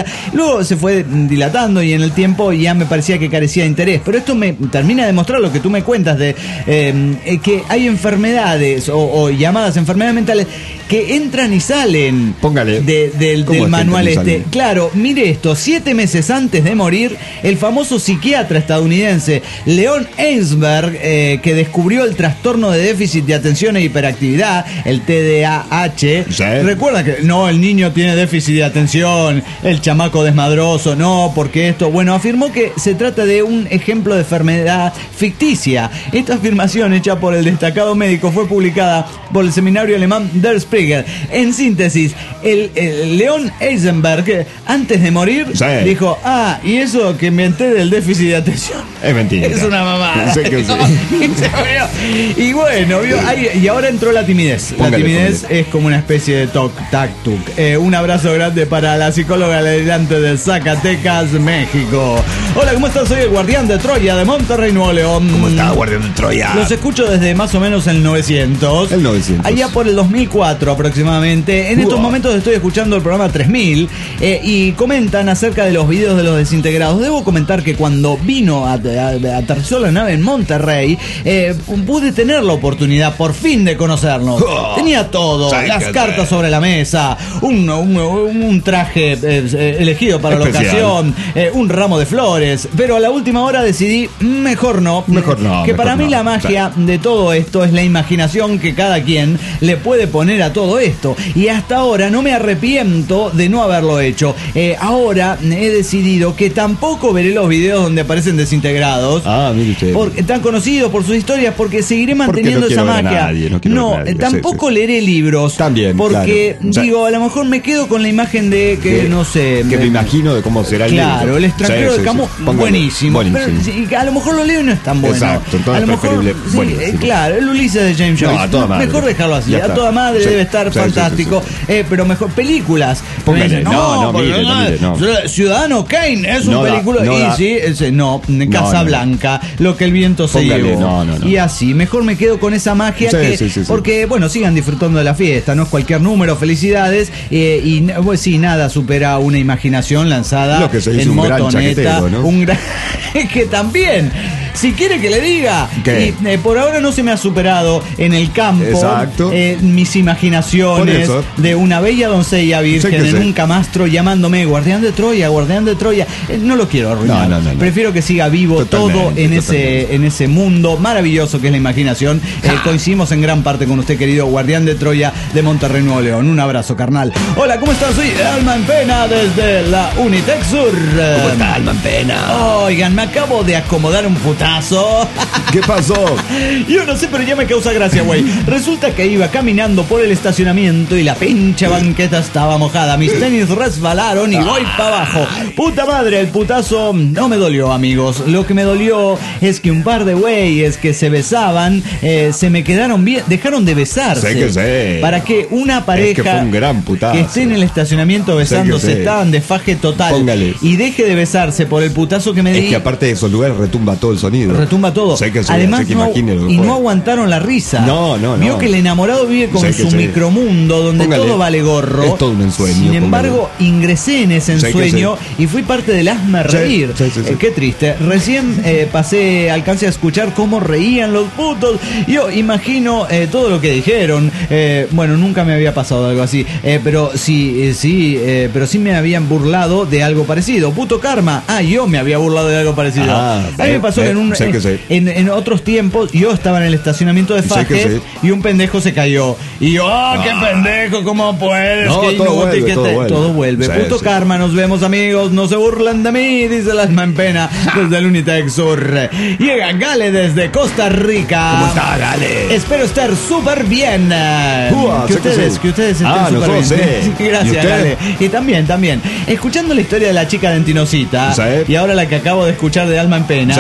luego se fue dilatando y en el tiempo ya me parecía que carecía de interés. Pero esto me termina de demostrar lo que tú me cuentas de eh, que hay enfermedades o, o llamadas enfermedades mentales que entran y salen. Póngale. De, del, del manual este. Claro, mire esto, siete meses antes de morir, el famoso psiquiatra estadounidense Leon Ellsberg, eh, que descubrió el trastorno de déficit de atención e hiperactividad, el T D A H. ¿Sí? Recuerda que no, el niño tiene déficit de atención, el chamaco desmadroso, no, porque esto, bueno, afirmó que se trata de un ejemplo de enfermedad ficticia. Esta afirmación hecha por el destacado médico fue publicada por el seminario alemán Der Spiegel. En síntesis, el, el Leon Eisenberg, antes de morir, sí, dijo, ah, y eso que inventé del déficit de atención es mentira. Es una mamada. Sé que sí. Y bueno, ¿vio? Ahí, y ahora entró la timidez. Póngale, la timidez póngale. Es como una especie de toc, tac, tuc. Eh, un abrazo grande para la psicóloga delante de Zacatecas, México. Hola, ¿cómo estás? Soy el guardián de Troya de Monterrey, Nuevo León. ¿Cómo está, guardián de Troya? Los escucho desde más o menos el novecientos. El novecientos. Allá por el dos mil cuatro aproximadamente. En wow. estos momentos estoy escuchando el programa tres mil eh, y comentan acerca de los videos de los desintegrados. Debo comentar que cuando vino a, a, a aterrizó la nave en Monterrey, eh, pude tener la oportunidad por fin de conocernos. Oh, tenía todo, las cartas sobre la mesa, un, un, un traje eh, elegido para especial. La ocasión, eh, un ramo de flores, pero a la última hora decidí mejor no. Mejor no. Que mejor para mí no. la magia de todo esto es la imaginación que cada quien le puede poner a todo esto. Y hasta ahora no me arrepiento de no haberlo hecho. Eh, ahora he decidido que tampoco veré los videos donde aparecen desintegrados. Ah, mire usted. Porque, tan conocidos por sus historias, porque seguiré manteniendo porque no esa magia. Nadie, no, no nadie. tampoco sí, sí. leeré libros. También. Porque, claro. digo, a lo mejor me quedo con la imagen de que, que no sé. Que me, me imagino de cómo será el libro. Claro, el extranjero sí, de Camus, sí, sí. buenísimo. buenísimo. Pero, sí, a lo mejor lo leo y no es tan bueno. Exacto, entonces a lo mejor, sí, eh, claro, el Ulises de James Joyce. No, a toda madre. Mejor dejarlo así. Ya a toda madre sí, debe estar sí, fantástico. Sí, sí, sí. Eh, pero mejor, películas. Póngale, no, no, no, mire, no, mire, no. Ciudadano Kane es no un da, película. No y da. sí, ese, no, Casablanca, no, no. Lo que el viento se Póngale, llevó. No, no, no. Y así, mejor me quedo con esa magia sí, que. Sí, sí, sí. Porque, bueno, sigan disfrutando de la fiesta, no es cualquier número, felicidades. Eh, y pues sí, nada supera una imaginación lanzada Lo que se dice en un motoneta. Gran ¿no? Un gran. Que también. Si quiere que le diga, y, eh, por ahora no se me ha superado en el campo eh, mis imaginaciones de una bella doncella virgen en sé. un camastro llamándome guardián de Troya, guardián de Troya. Eh, no lo quiero arruinar. No, no, no, Prefiero que siga vivo totalmente, todo en ese, en ese mundo maravilloso que es la imaginación. Eh, coincidimos en gran parte con usted, querido guardián de Troya de Monterrey, Nuevo León. Un abrazo, carnal. Hola, ¿cómo estás? Soy Alma en Pena desde la Unitec Sur. ¿Cómo está, Alma en Pena? Oigan, me acabo de acomodar un putazo. ¿Qué pasó? Yo no sé, pero ya me causa gracia, güey. Resulta que iba caminando por el estacionamiento y la pinche banqueta estaba mojada. Mis tenis resbalaron y voy para abajo. Puta madre, el putazo no me dolió, amigos. Lo que me dolió es que un par de güeyes que se besaban eh, se me quedaron bien, dejaron de besarse. Sé que sé. Para que una pareja es que, fue un gran putazo. que esté en el estacionamiento besándose, estaban de faje total. Póngales. Y deje de besarse por el putazo que me di. Es que aparte de esos lugares retumba todo el sonido. Retumba todo. Sé que sé, Además, sé que no, y fue. no aguantaron la risa. No, no, no. Vio que el enamorado vive con sé su sé. micromundo donde póngale. todo vale gorro. Es todo un ensueño. Sin embargo, póngale. ingresé en ese ensueño y fui parte del hazme reír. Sí, sí, sí, eh, qué triste. Recién eh, pasé, alcancé a escuchar cómo reían los putos. Yo imagino eh, todo lo que dijeron. Eh, bueno, nunca me había pasado algo así. Eh, pero sí, eh, sí, eh, pero sí me habían burlado de algo parecido. Puto karma. Ah, yo me había burlado de algo parecido. Ah, a mí me pasó eh, en un sé que sé. En, en otros tiempos yo estaba en el estacionamiento de Fajes y un pendejo se cayó y yo ah oh, qué pendejo, ¿cómo puedes? No, que todo, vuelve, que todo, te, vuelve. todo vuelve sí, puto sí. karma. Nos vemos, amigos, no se burlan de mí, dice el Alma en Pena desde el Unitec Sur. Llega Gale desde Costa Rica. ¿Cómo está, Gale? Espero estar súper bien. Uah, que, ustedes, que, sí. que ustedes estén ah, súper bien. Sí. Gracias, ¿Y Gale. Y también, también escuchando la historia de la chica de Antinosita sí. y ahora la que acabo de escuchar de Alma en Pena, sí. eh,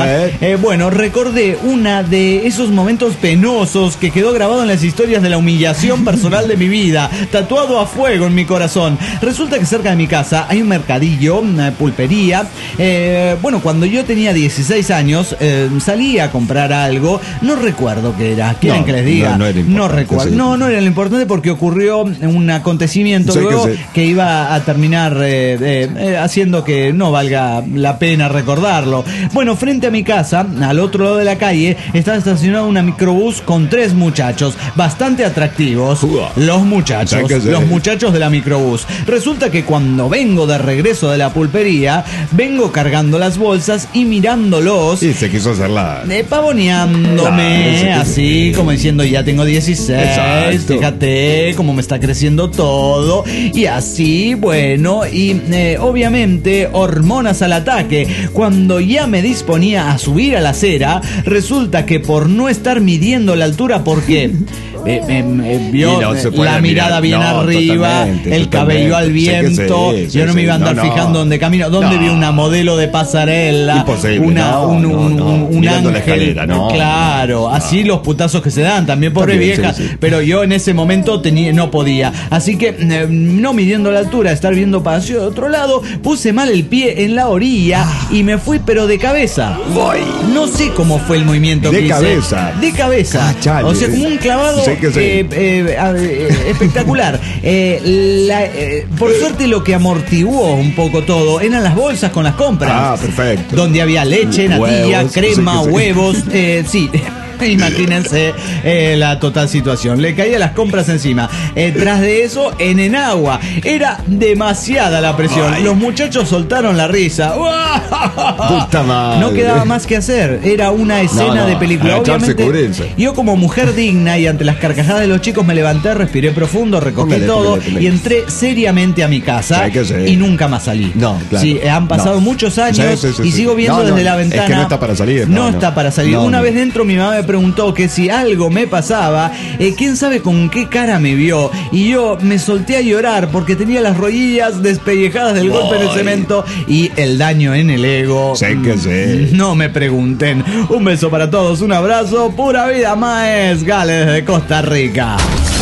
Eh, bueno, recordé una de esos momentos penosos que quedó grabado en las historias de la humillación personal de mi vida, tatuado a fuego en mi corazón. Resulta que cerca de mi casa hay un mercadillo, una pulpería. Eh, bueno, cuando yo tenía dieciséis años, eh, salí a comprar algo. No recuerdo qué era. ¿Quieren No, que les diga? no, no era No importante, recuerdo. sí. No, no era lo importante porque ocurrió un acontecimiento Sí, que luego que, sí. iba a terminar eh, eh, eh, haciendo que no valga la pena recordarlo. Bueno, frente a mi casa, al otro lado de la calle, estaba estacionado una microbús con tres muchachos, bastante atractivos. Uah. Los muchachos, Ya que sí. los muchachos de la microbús. Resulta que cuando vengo de regreso de la pulpería, vengo cargando las bolsas y mirándolos, Y se quiso hacerla. eh, pavoneándome, Claro, sí, sí, así sí. como diciendo, ya tengo dieciséis, Exacto. fíjate cómo me está creciendo todo, y así, bueno, y eh, obviamente hormonas al ataque. Cuando ya me disponía a subir a la acera, resulta que por no estar midiendo la altura, porque eh, eh, eh, vio Y no se eh, puede la mirada mirar. bien No, arriba, totalmente, el cabello al totalmente. Sí que viento, sí, sí, yo no me sí. iba a andar No, no. fijando donde camino, donde No. vi una modelo de pasarela, Imposible, una, no, un, no, un, no. un- un Mirando la ángel, escalera, no. claro, así los putazos que se dan, también pobre También, vieja, sí, sí. pero yo en ese momento tenía, no podía, así que eh, no midiendo la altura, estar viendo para hacia otro lado, puse mal el pie en la orilla y me fui pero de cabeza. No sé cómo fue el movimiento De que hice. cabeza. De cabeza. Cachale. O sea, como un clavado Sí que sí. eh, eh, a- eh, espectacular. Eh, la- eh, por suerte lo que amortiguó un poco todo eran las bolsas con las compras. Ah, perfecto. Donde había leche, natilla, Huevos, crema, sí que sí. huevos, eh, sí. Imagínense eh, la total situación. Le caía las compras encima. Eh, tras de eso, en Enagua. Era demasiada la presión. Ay. Los muchachos soltaron la risa. Puta madre. No quedaba más que hacer. Era una escena No, no, de película. agacharse, Obviamente, cubrirse. yo como mujer digna y ante las carcajadas de los chicos me levanté, respiré profundo, recogí Póngale, todo póngale, póngale. y entré seriamente a mi casa Sí, que sí. y nunca más salí. No, claro. Sí, han pasado No. muchos años Sí, sí, sí, y sí. sigo viendo No, no, desde la es que ventana. no está para salir, No, no, no. está para salir. No, Una no. vez dentro mi mamá me preguntó que si algo me pasaba, eh, quién sabe con qué cara me vio. Y yo me solté a llorar porque tenía las rodillas despellejadas del golpe en el Ay. cemento y el daño en el ego. Sé que sí. No me pregunten. Un beso para todos, un abrazo, pura vida, Maes Gales de Costa Rica.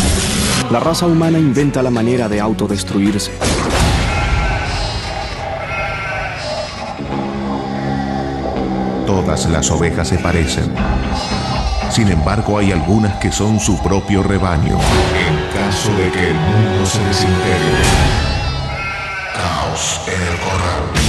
La raza humana inventa la manera de autodestruirse. Todas las ovejas se parecen. Sin embargo, hay algunas que son su propio rebaño. En caso de que el mundo se desintegre, caos en el corral.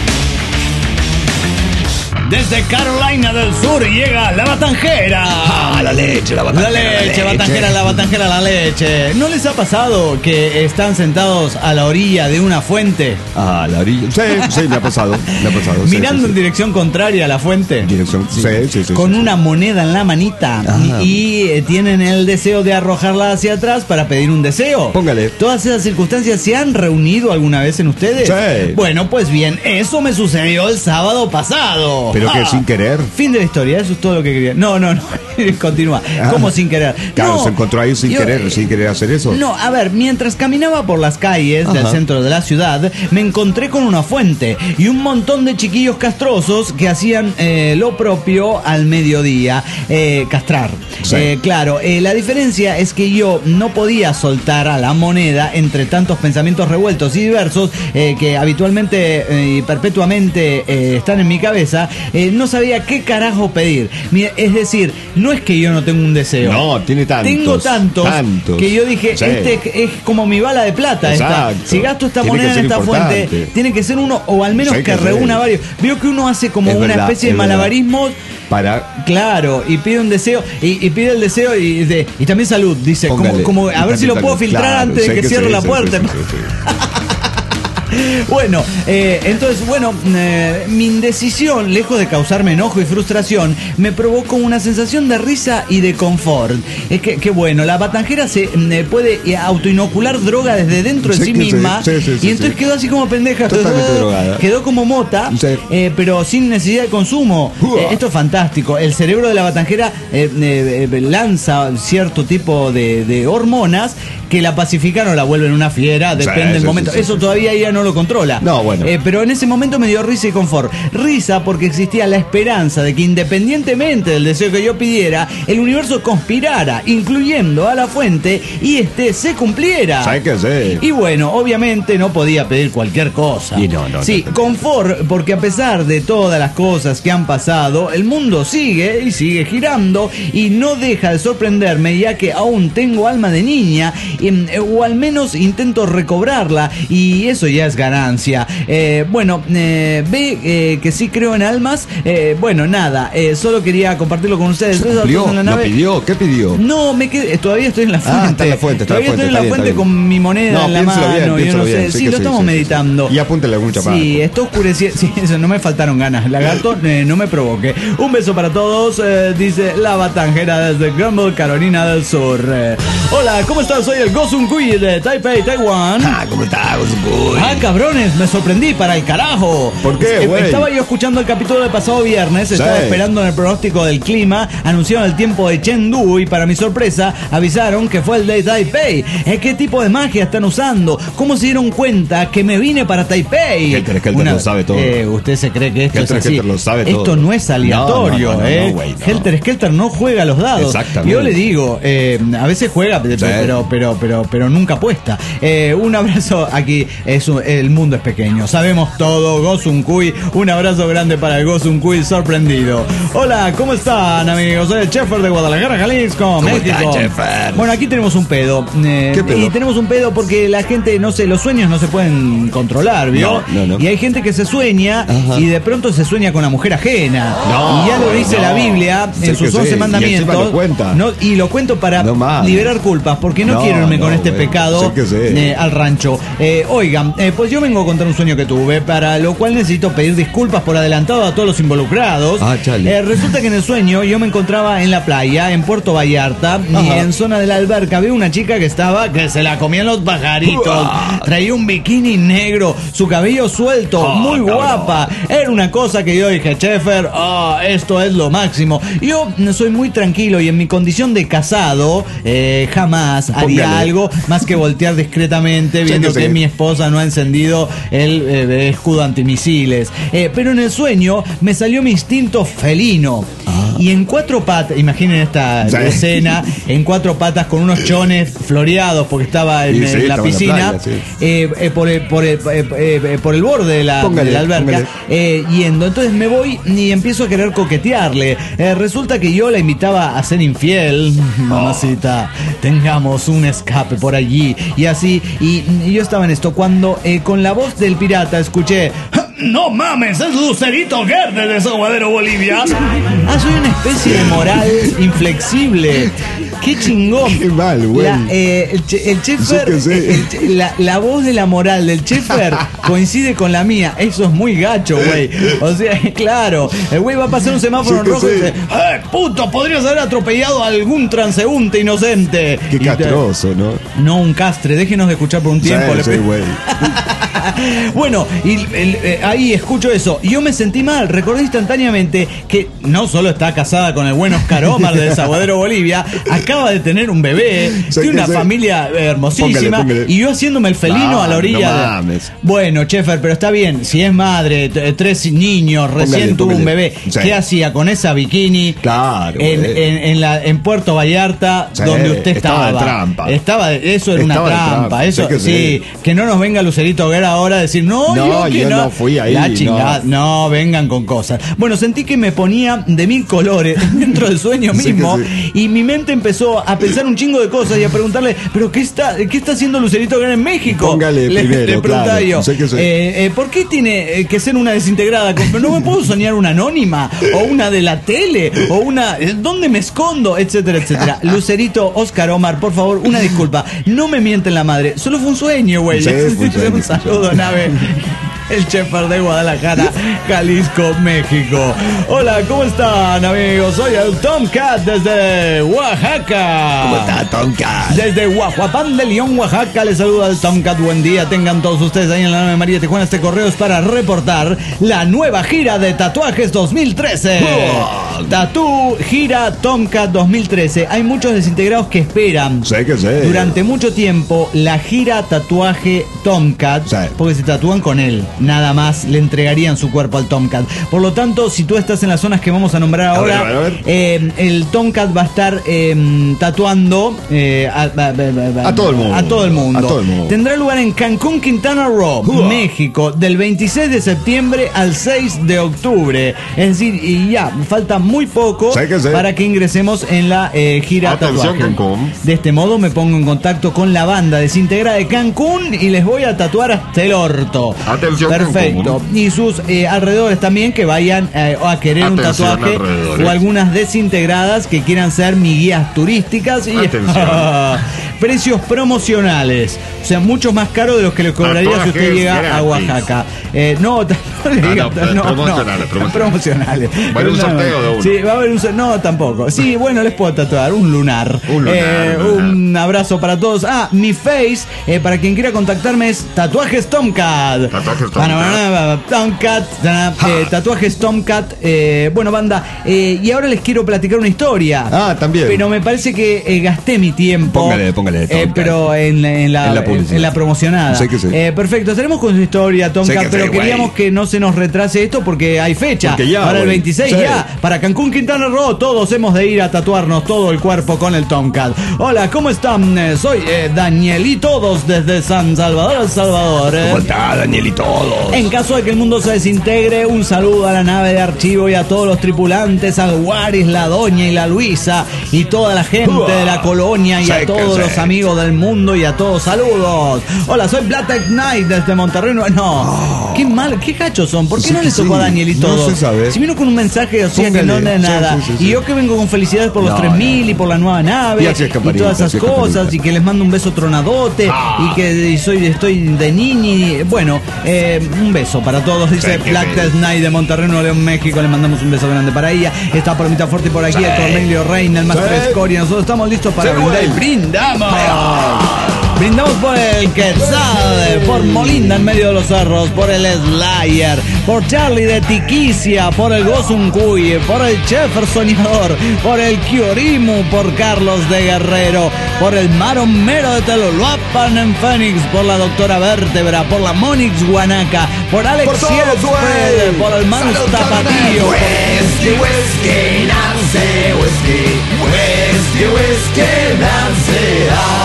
Desde Carolina del Sur llega la batanjera. Ah, la leche, la batanjera, La la leche, leche. batanjera, la batanjera, la leche. ¿No les ha pasado que están sentados a la orilla de una fuente? Ah, la orilla. Sí, sí, me ha pasado. Me ha pasado. sí, Mirando sí, en sí. dirección contraria a la fuente. Dirección. Sí, sí, sí. Con sí, una moneda en la manita. Ajá. Y eh, tienen el deseo de arrojarla hacia atrás para pedir un deseo. Póngale. ¿Todas esas circunstancias se han reunido alguna vez en ustedes? Sí. Bueno, pues bien, eso me sucedió el sábado pasado. Pero que Ah. sin querer. Fin de la historia, eso es todo lo que quería. No, no, no. Continúa. Ah. ¿Cómo sin querer? Claro, No, se encontró ahí sin yo- querer, sin querer hacer eso. No, a ver, mientras caminaba por las calles del Ajá. centro de la ciudad, me encontré con una fuente y un montón de chiquillos castrosos que hacían eh, lo propio al mediodía, eh, castrar. Sí. Eh, claro, eh, la diferencia es que yo no podía soltar a la moneda entre tantos pensamientos revueltos y diversos eh, que habitualmente eh, y perpetuamente eh, están en mi cabeza. Eh, no sabía qué carajo pedir. Mira, es decir, no es que yo no tengo un deseo. No, tiene tantos. Tengo tantos, tantos. que yo dije, Sí. este es como mi bala de plata. Esta. Exacto. Si gasto esta Tiene moneda que en ser esta importante. fuente, tiene que ser uno, o al menos Sí, que que sí. reúna varios. Veo que uno hace como Es una verdad, especie de es verdad. malabarismo. Para. Claro, y pide un deseo, y, y pide el deseo y, de- y también salud, dice, como, Póngale. como a Y ver si lo también puedo salud. filtrar Claro, antes de sé que, que cierre sí, la sí, puerta. sí, sí, sí. Bueno, eh, entonces, bueno, eh, mi indecisión, lejos de causarme enojo y frustración, me provocó una sensación de risa y de confort. Es que, que bueno, la batanjera se eh, puede eh, autoinocular droga desde dentro de Sí sí que sí, misma, sí, sí, sí, y entonces sí. quedó así como pendeja. Totalmente drogada. Quedó como mota, Sí. eh, pero sin necesidad de consumo. Uah. Eh, esto es fantástico. El cerebro de la batanjera eh, eh, eh, lanza cierto tipo de, de hormonas que la pacifican o la vuelven una fiera, depende Sí, del sí, momento. sí, sí, Eso sí, todavía ella no no lo controla. No, bueno. Eh, pero en ese momento me dio risa y confort. Risa porque existía la esperanza de que independientemente del deseo que yo pidiera, el universo conspirara, incluyendo a la fuente, y este se cumpliera. ¿Sabes qué sé? Y bueno, obviamente no podía pedir cualquier cosa. Y no, no, sí, no, no. confort porque a pesar de todas las cosas que han pasado, el mundo sigue y sigue girando y no deja de sorprenderme, ya que aún tengo alma de niña, eh, o al menos intento recobrarla, y eso ya es ganancia. Eh, bueno, eh, ve eh, que sí creo en almas. Eh, bueno, nada, eh, solo quería compartirlo con ustedes. Cumplió, en la ¿lo nave. pidió? ¿Qué pidió? No, me quedé, todavía estoy en la fuente. Ah, está en la fuente, está en la todavía fuente, estoy en la está bien, fuente está bien. con mi moneda No, en la piénselo mano. bien, yo no piénselo sé. bien. Sí, Sí lo que sí, estamos sí, sí, meditando. sí. Y apúntele algún chapaco. Sí, está oscureciendo. Sí, eso, no me faltaron ganas. Lagarto, eh, no me provoque. Un beso para todos, eh, dice la Batanjera desde Grumble, Carolina del Sur. Eh, hola, ¿cómo estás? Soy el Gosun Kui de Taipei, Taiwán. Ah, ¿cómo estás, Gosun Kui? Ah, cabrones, me sorprendí para el carajo. ¿Por qué, Eh, güey? Estaba yo escuchando el capítulo del pasado viernes, estaba Sí. esperando en el pronóstico del clima, anunciaron el tiempo de Chengdu y para mi sorpresa avisaron que fue el de Taipei. Eh, ¿Qué tipo de magia están usando? ¿Cómo se dieron cuenta que me vine para Taipei? Helter Skelter Una- lo sabe todo. Eh, ¿Usted se cree que esto Helter es así? Skelter lo sabe Esto todo. no es aleatorio, No, no, no, no, ¿eh? no, güey, no. Helter Skelter no juega los dados. Exactamente. Yo le digo, eh, a veces juega, pero, pero, pero, pero, pero nunca apuesta. Eh, un abrazo aquí, es un- el mundo es pequeño, sabemos todo. Gosun Kui, un abrazo grande para el Gosun Kui sorprendido. Hola, ¿cómo están, amigos? Soy el Chefer de Guadalajara, Jalisco, ¿Cómo México. está, Chefer? Bueno, aquí tenemos un pedo. eh, ¿Qué pedo? Y tenemos un pedo porque la gente, no sé, los sueños no se pueden controlar, ¿vio? No, no, no. Y hay gente que se sueña Ajá. y de pronto se sueña con la mujer ajena. No, y ya lo dice no. la Biblia Sé en sus que once sí, y mandamientos. encima lo cuenta. No, y lo cuento para No mames. liberar culpas, porque no, No, quiero irme no, con este güey. pecado Sé que sí. eh, al rancho. Eh, oigan, eh, pues yo vengo a contar un sueño que tuve, para lo cual necesito pedir disculpas por adelantado a todos los involucrados. Ah, chale. Eh, resulta que en el sueño yo me encontraba en la playa, en Puerto Vallarta, y Ajá. en zona de la alberca vi una chica que estaba, que se la comían los pajaritos. Uah. Traía un bikini negro, su cabello suelto, Oh, muy cabrón. guapa. Era una cosa que yo dije, Chefer, ah, esto es lo máximo. Yo soy muy tranquilo y en mi condición de casado, eh, jamás haría Póngale. algo más que voltear discretamente Sí, viendo que que sí. mi esposa no ha encendido el eh, escudo antimisiles. Eh, pero en el sueño me salió mi instinto felino. Y en cuatro patas, imaginen esta Sí. escena, en cuatro patas con unos chones floreados porque estaba en, Sí, sí, en la estaba en la piscina, playa, sí. eh, eh, por, el, por, el, eh, eh, por el borde de la, Póngale, de la alberca, póngale. eh, yendo. Entonces me voy y empiezo a querer coquetearle. Eh, resulta que yo la invitaba a ser infiel. Mamacita, tengamos un escape por allí. Y así, y, y yo estaba en esto cuando eh, con la voz del pirata escuché: ¡no mames! ¡Es Lucerito Gerde de Desaguadero, Bolivia! Ah, soy una especie de moral inflexible. ¡Qué chingón! Qué mal, güey. La, eh, el, che- el Chefer, Sí que sí. el che- la, la voz de la moral del Chefer coincide con la mía. Eso es muy gacho, güey. O sea, claro, el güey va a pasar un semáforo Sí en que rojo y sí. dice: ¡eh, puto! Podrías haber atropellado a algún transeúnte inocente. Qué Y te- castroso, ¿no? No, un castre. Déjenos de escuchar por un tiempo. Sí, le sí, pido. güey. Bueno, y el- eh, ahí escucho eso. Y yo me sentí mal. Recordé instantáneamente que no solo está casada con el buen Oscar Omar de Desaguadero, Bolivia, acaba de tener un bebé, Sí, tiene que una sí. familia eh, hermosísima. Póngale, póngale. Y yo haciéndome el felino No, a la orilla. no de- mames. Bueno, Chefer, pero está bien. Si es madre, t- tres niños, recién Póngale, tuvo un póngale. bebé. Sí. ¿Qué hacía con esa bikini? Claro, En, güey. en, en la, en Puerto Vallarta, Sí, donde usted estaba estaba. de trampa. Estaba de- eso era Estaba de una trampa. trampa, Eso sé que sí, sí. que no nos venga Lucerito Guerra ahora a decir, no, No, yo, que yo no. no fui ahí, La chingada, no. no. vengan con cosas. Bueno, sentí que me ponía de mil colores dentro del sueño Sí que mismo sí. y mi mente empezó a pensar un chingo de cosas y a preguntarle, pero ¿qué está, qué está haciendo Lucerito Guerra en México? Póngale le, primero, le preguntaba claro, yo, sé que sí. eh, eh, ¿por qué tiene eh, que ser una desintegrada? Pero no me puedo soñar una anónima o una de la tele o una, eh, ¿dónde me escondo? Etcétera, etcétera. Lucerito, Oscar Omar, por favor, una disculpa. No me mienten la madre. Solo fue un sueño, güey. Sí, fue un sueño, un fue un saludo, sueño. nave. el Shepherd de Guadalajara, Jalisco, México. Hola, ¿cómo están, amigos? Soy el Tomcat desde Oaxaca. ¿Cómo está, Tomcat? Desde Guajuapán de León, Oaxaca, les saluda el Tomcat. Buen día, tengan todos ustedes ahí en la nave María Tijuana. Este correo es para reportar la nueva gira de tatuajes dos mil trece. Oh. Tatú Gira Tomcat dos mil trece. Hay muchos desintegrados que esperan sé que sé. durante mucho tiempo la gira tatuaje Tomcat, sí, porque se tatúan con él, nada más le entregarían su cuerpo al Tomcat. Por lo tanto, si tú estás en las zonas que vamos a nombrar ahora, a ver, a ver. Eh, el Tomcat va a estar eh, tatuando eh, a, a, a, a, a todo el mundo. A todo el mundo. A todo el mundo. Tendrá lugar en Cancún, Quintana Roo, uh. México, del veintiséis de septiembre al seis de octubre. Es decir, y ya, falta muy poco que para que ingresemos en la eh, gira Atención, tatuaje. Cancún. De este modo me pongo en contacto con la banda desintegrada de Cancún y les voy a tatuar hasta el orto. Atención, perfecto. Cancún. Y sus eh, alrededores también que vayan eh, a querer Atención, un tatuaje alrededores. O algunas desintegradas que quieran ser mi guías turísticas y precios promocionales, o sea, mucho más caro de los que le cobraría Tatuajes si usted llega gratis. A Oaxaca. Eh, no, no, no, no, no, promocionales, no, promocionales. Va a haber un sorteo de uno. Sí, va a haber un sorteo. No, tampoco. Sí, bueno, les puedo tatuar un lunar. Un lunar, eh, un, lunar. un abrazo para todos. Ah, mi face, eh, para quien quiera contactarme es Tatuajes Tomcat. Tatuajes Tomcat. Tomcat, eh, Tatuajes Tomcat. Eh, bueno, banda, eh, y ahora les quiero platicar una historia. Ah, también. Pero me parece que eh, gasté mi tiempo. Póngale, póngale. Eh, pero en, en, la, en, la en, en la promocionada. Sé que sí. eh, perfecto, estaremos con su historia, Tomcat, pero sé, queríamos que no se nos retrase esto porque hay fecha. Porque ya, para wey. el veintiséis sí. ya. Para Cancún, Quintana Roo, todos hemos de ir a tatuarnos todo el cuerpo con el Tomcat. Hola, ¿cómo están? Eh, soy eh, Daniel y todos desde San Salvador, El Salvador. Eh. ¿Cómo está, Daniel y todos? En caso de que el mundo se desintegre, un saludo a la nave de archivo y a todos los tripulantes, al Guaris, la Doña y la Luisa y toda la gente uh, de la colonia y sé a todos los amigos del mundo y a todos, saludos. Hola, soy Black Knight desde Monterrey. No, oh. qué mal, qué gachos son. ¿Por qué sí, no les tocó sí. a Daniel y todo? No se sabe. Si vino con un mensaje decía que no de nada. Sí, sí, sí, y yo que vengo con felicidades por los no, tres mil no. y por la nueva nave y, y todas esas cosas y que les mando un beso tronadote ah. y que soy estoy de niñi. Bueno, eh, un beso para todos. Dice sí, Black Knight de Monterrey, Nuevo León, México. Le mandamos un beso grande para ella. Está Palomita Fuerte por aquí, sí. el Cornelio Reina, el Master sí. Escoria. Nosotros estamos listos para sí, brindar. Y brindamos. Brindamos por el Quetzal, por Molinda en medio de los cerros, por el Slayer, por Charlie de Tiquicia, por el Gozuncuy, por el Chefer Soñador, por el Kiorimu, por Carlos de Guerrero, por el Maromero de Teloluapan en Fénix, por la Doctora Vértebra, por la Monix Guanaca, por Alex Siempre, por el Manus Tapatío, Whisky, whisky, Nancy, whisky, whisky, whisky, Nancy,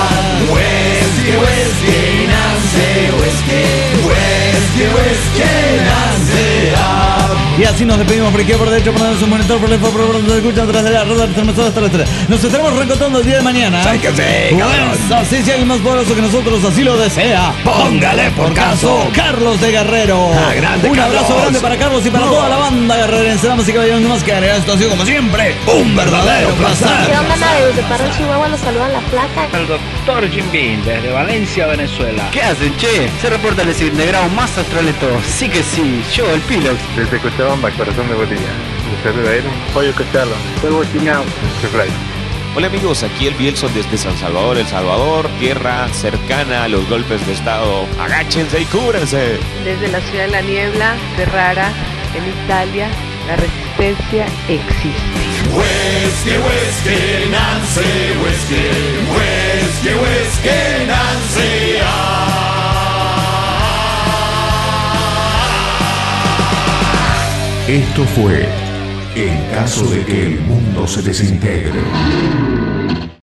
whisky, whisky, Nancy, whisky, whisky, whisky, Nancy, y así nos despedimos por aquí, por derecho, por donde su monitor, por el por por donde se escuchan tras de la rueda, hasta las tres. Nos estaremos reencontrando el día de mañana. ¡Ay, que sí, bueno, así si alguien más poderoso que nosotros así lo desea, póngale por caso. Carlos de Guerrero. Ah, grande, un abrazo Carlos. grande para Carlos y para no. toda la banda guerrerense. Damas y caballeros, no más que agregar. Esto ha sido como siempre un verdadero placer. ¿Qué onda, nave? Desde Parral, Chihuahua, los saluda la placa. El doctor Jim Bean, desde Valencia, Venezuela. ¿Qué hacen, che? Se reporta el desintegrado más astral de todos. Sí que sí, yo, el Pilox. Desde Cochabamba, corazón de botella. Usted de él, pollo cocharlo. Fuego chingado. Hola amigos, aquí el Bielson desde San Salvador, El Salvador, tierra cercana a los golpes de estado. Agáchense y cúbranse. Desde la ciudad de la niebla, Ferrara, en Italia, la resistencia existe. Whiskey, whiskey, Nancy, whiskey, whiskey, whiskey, Nancy. Ah. Esto fue En caso de que el mundo se desintegre.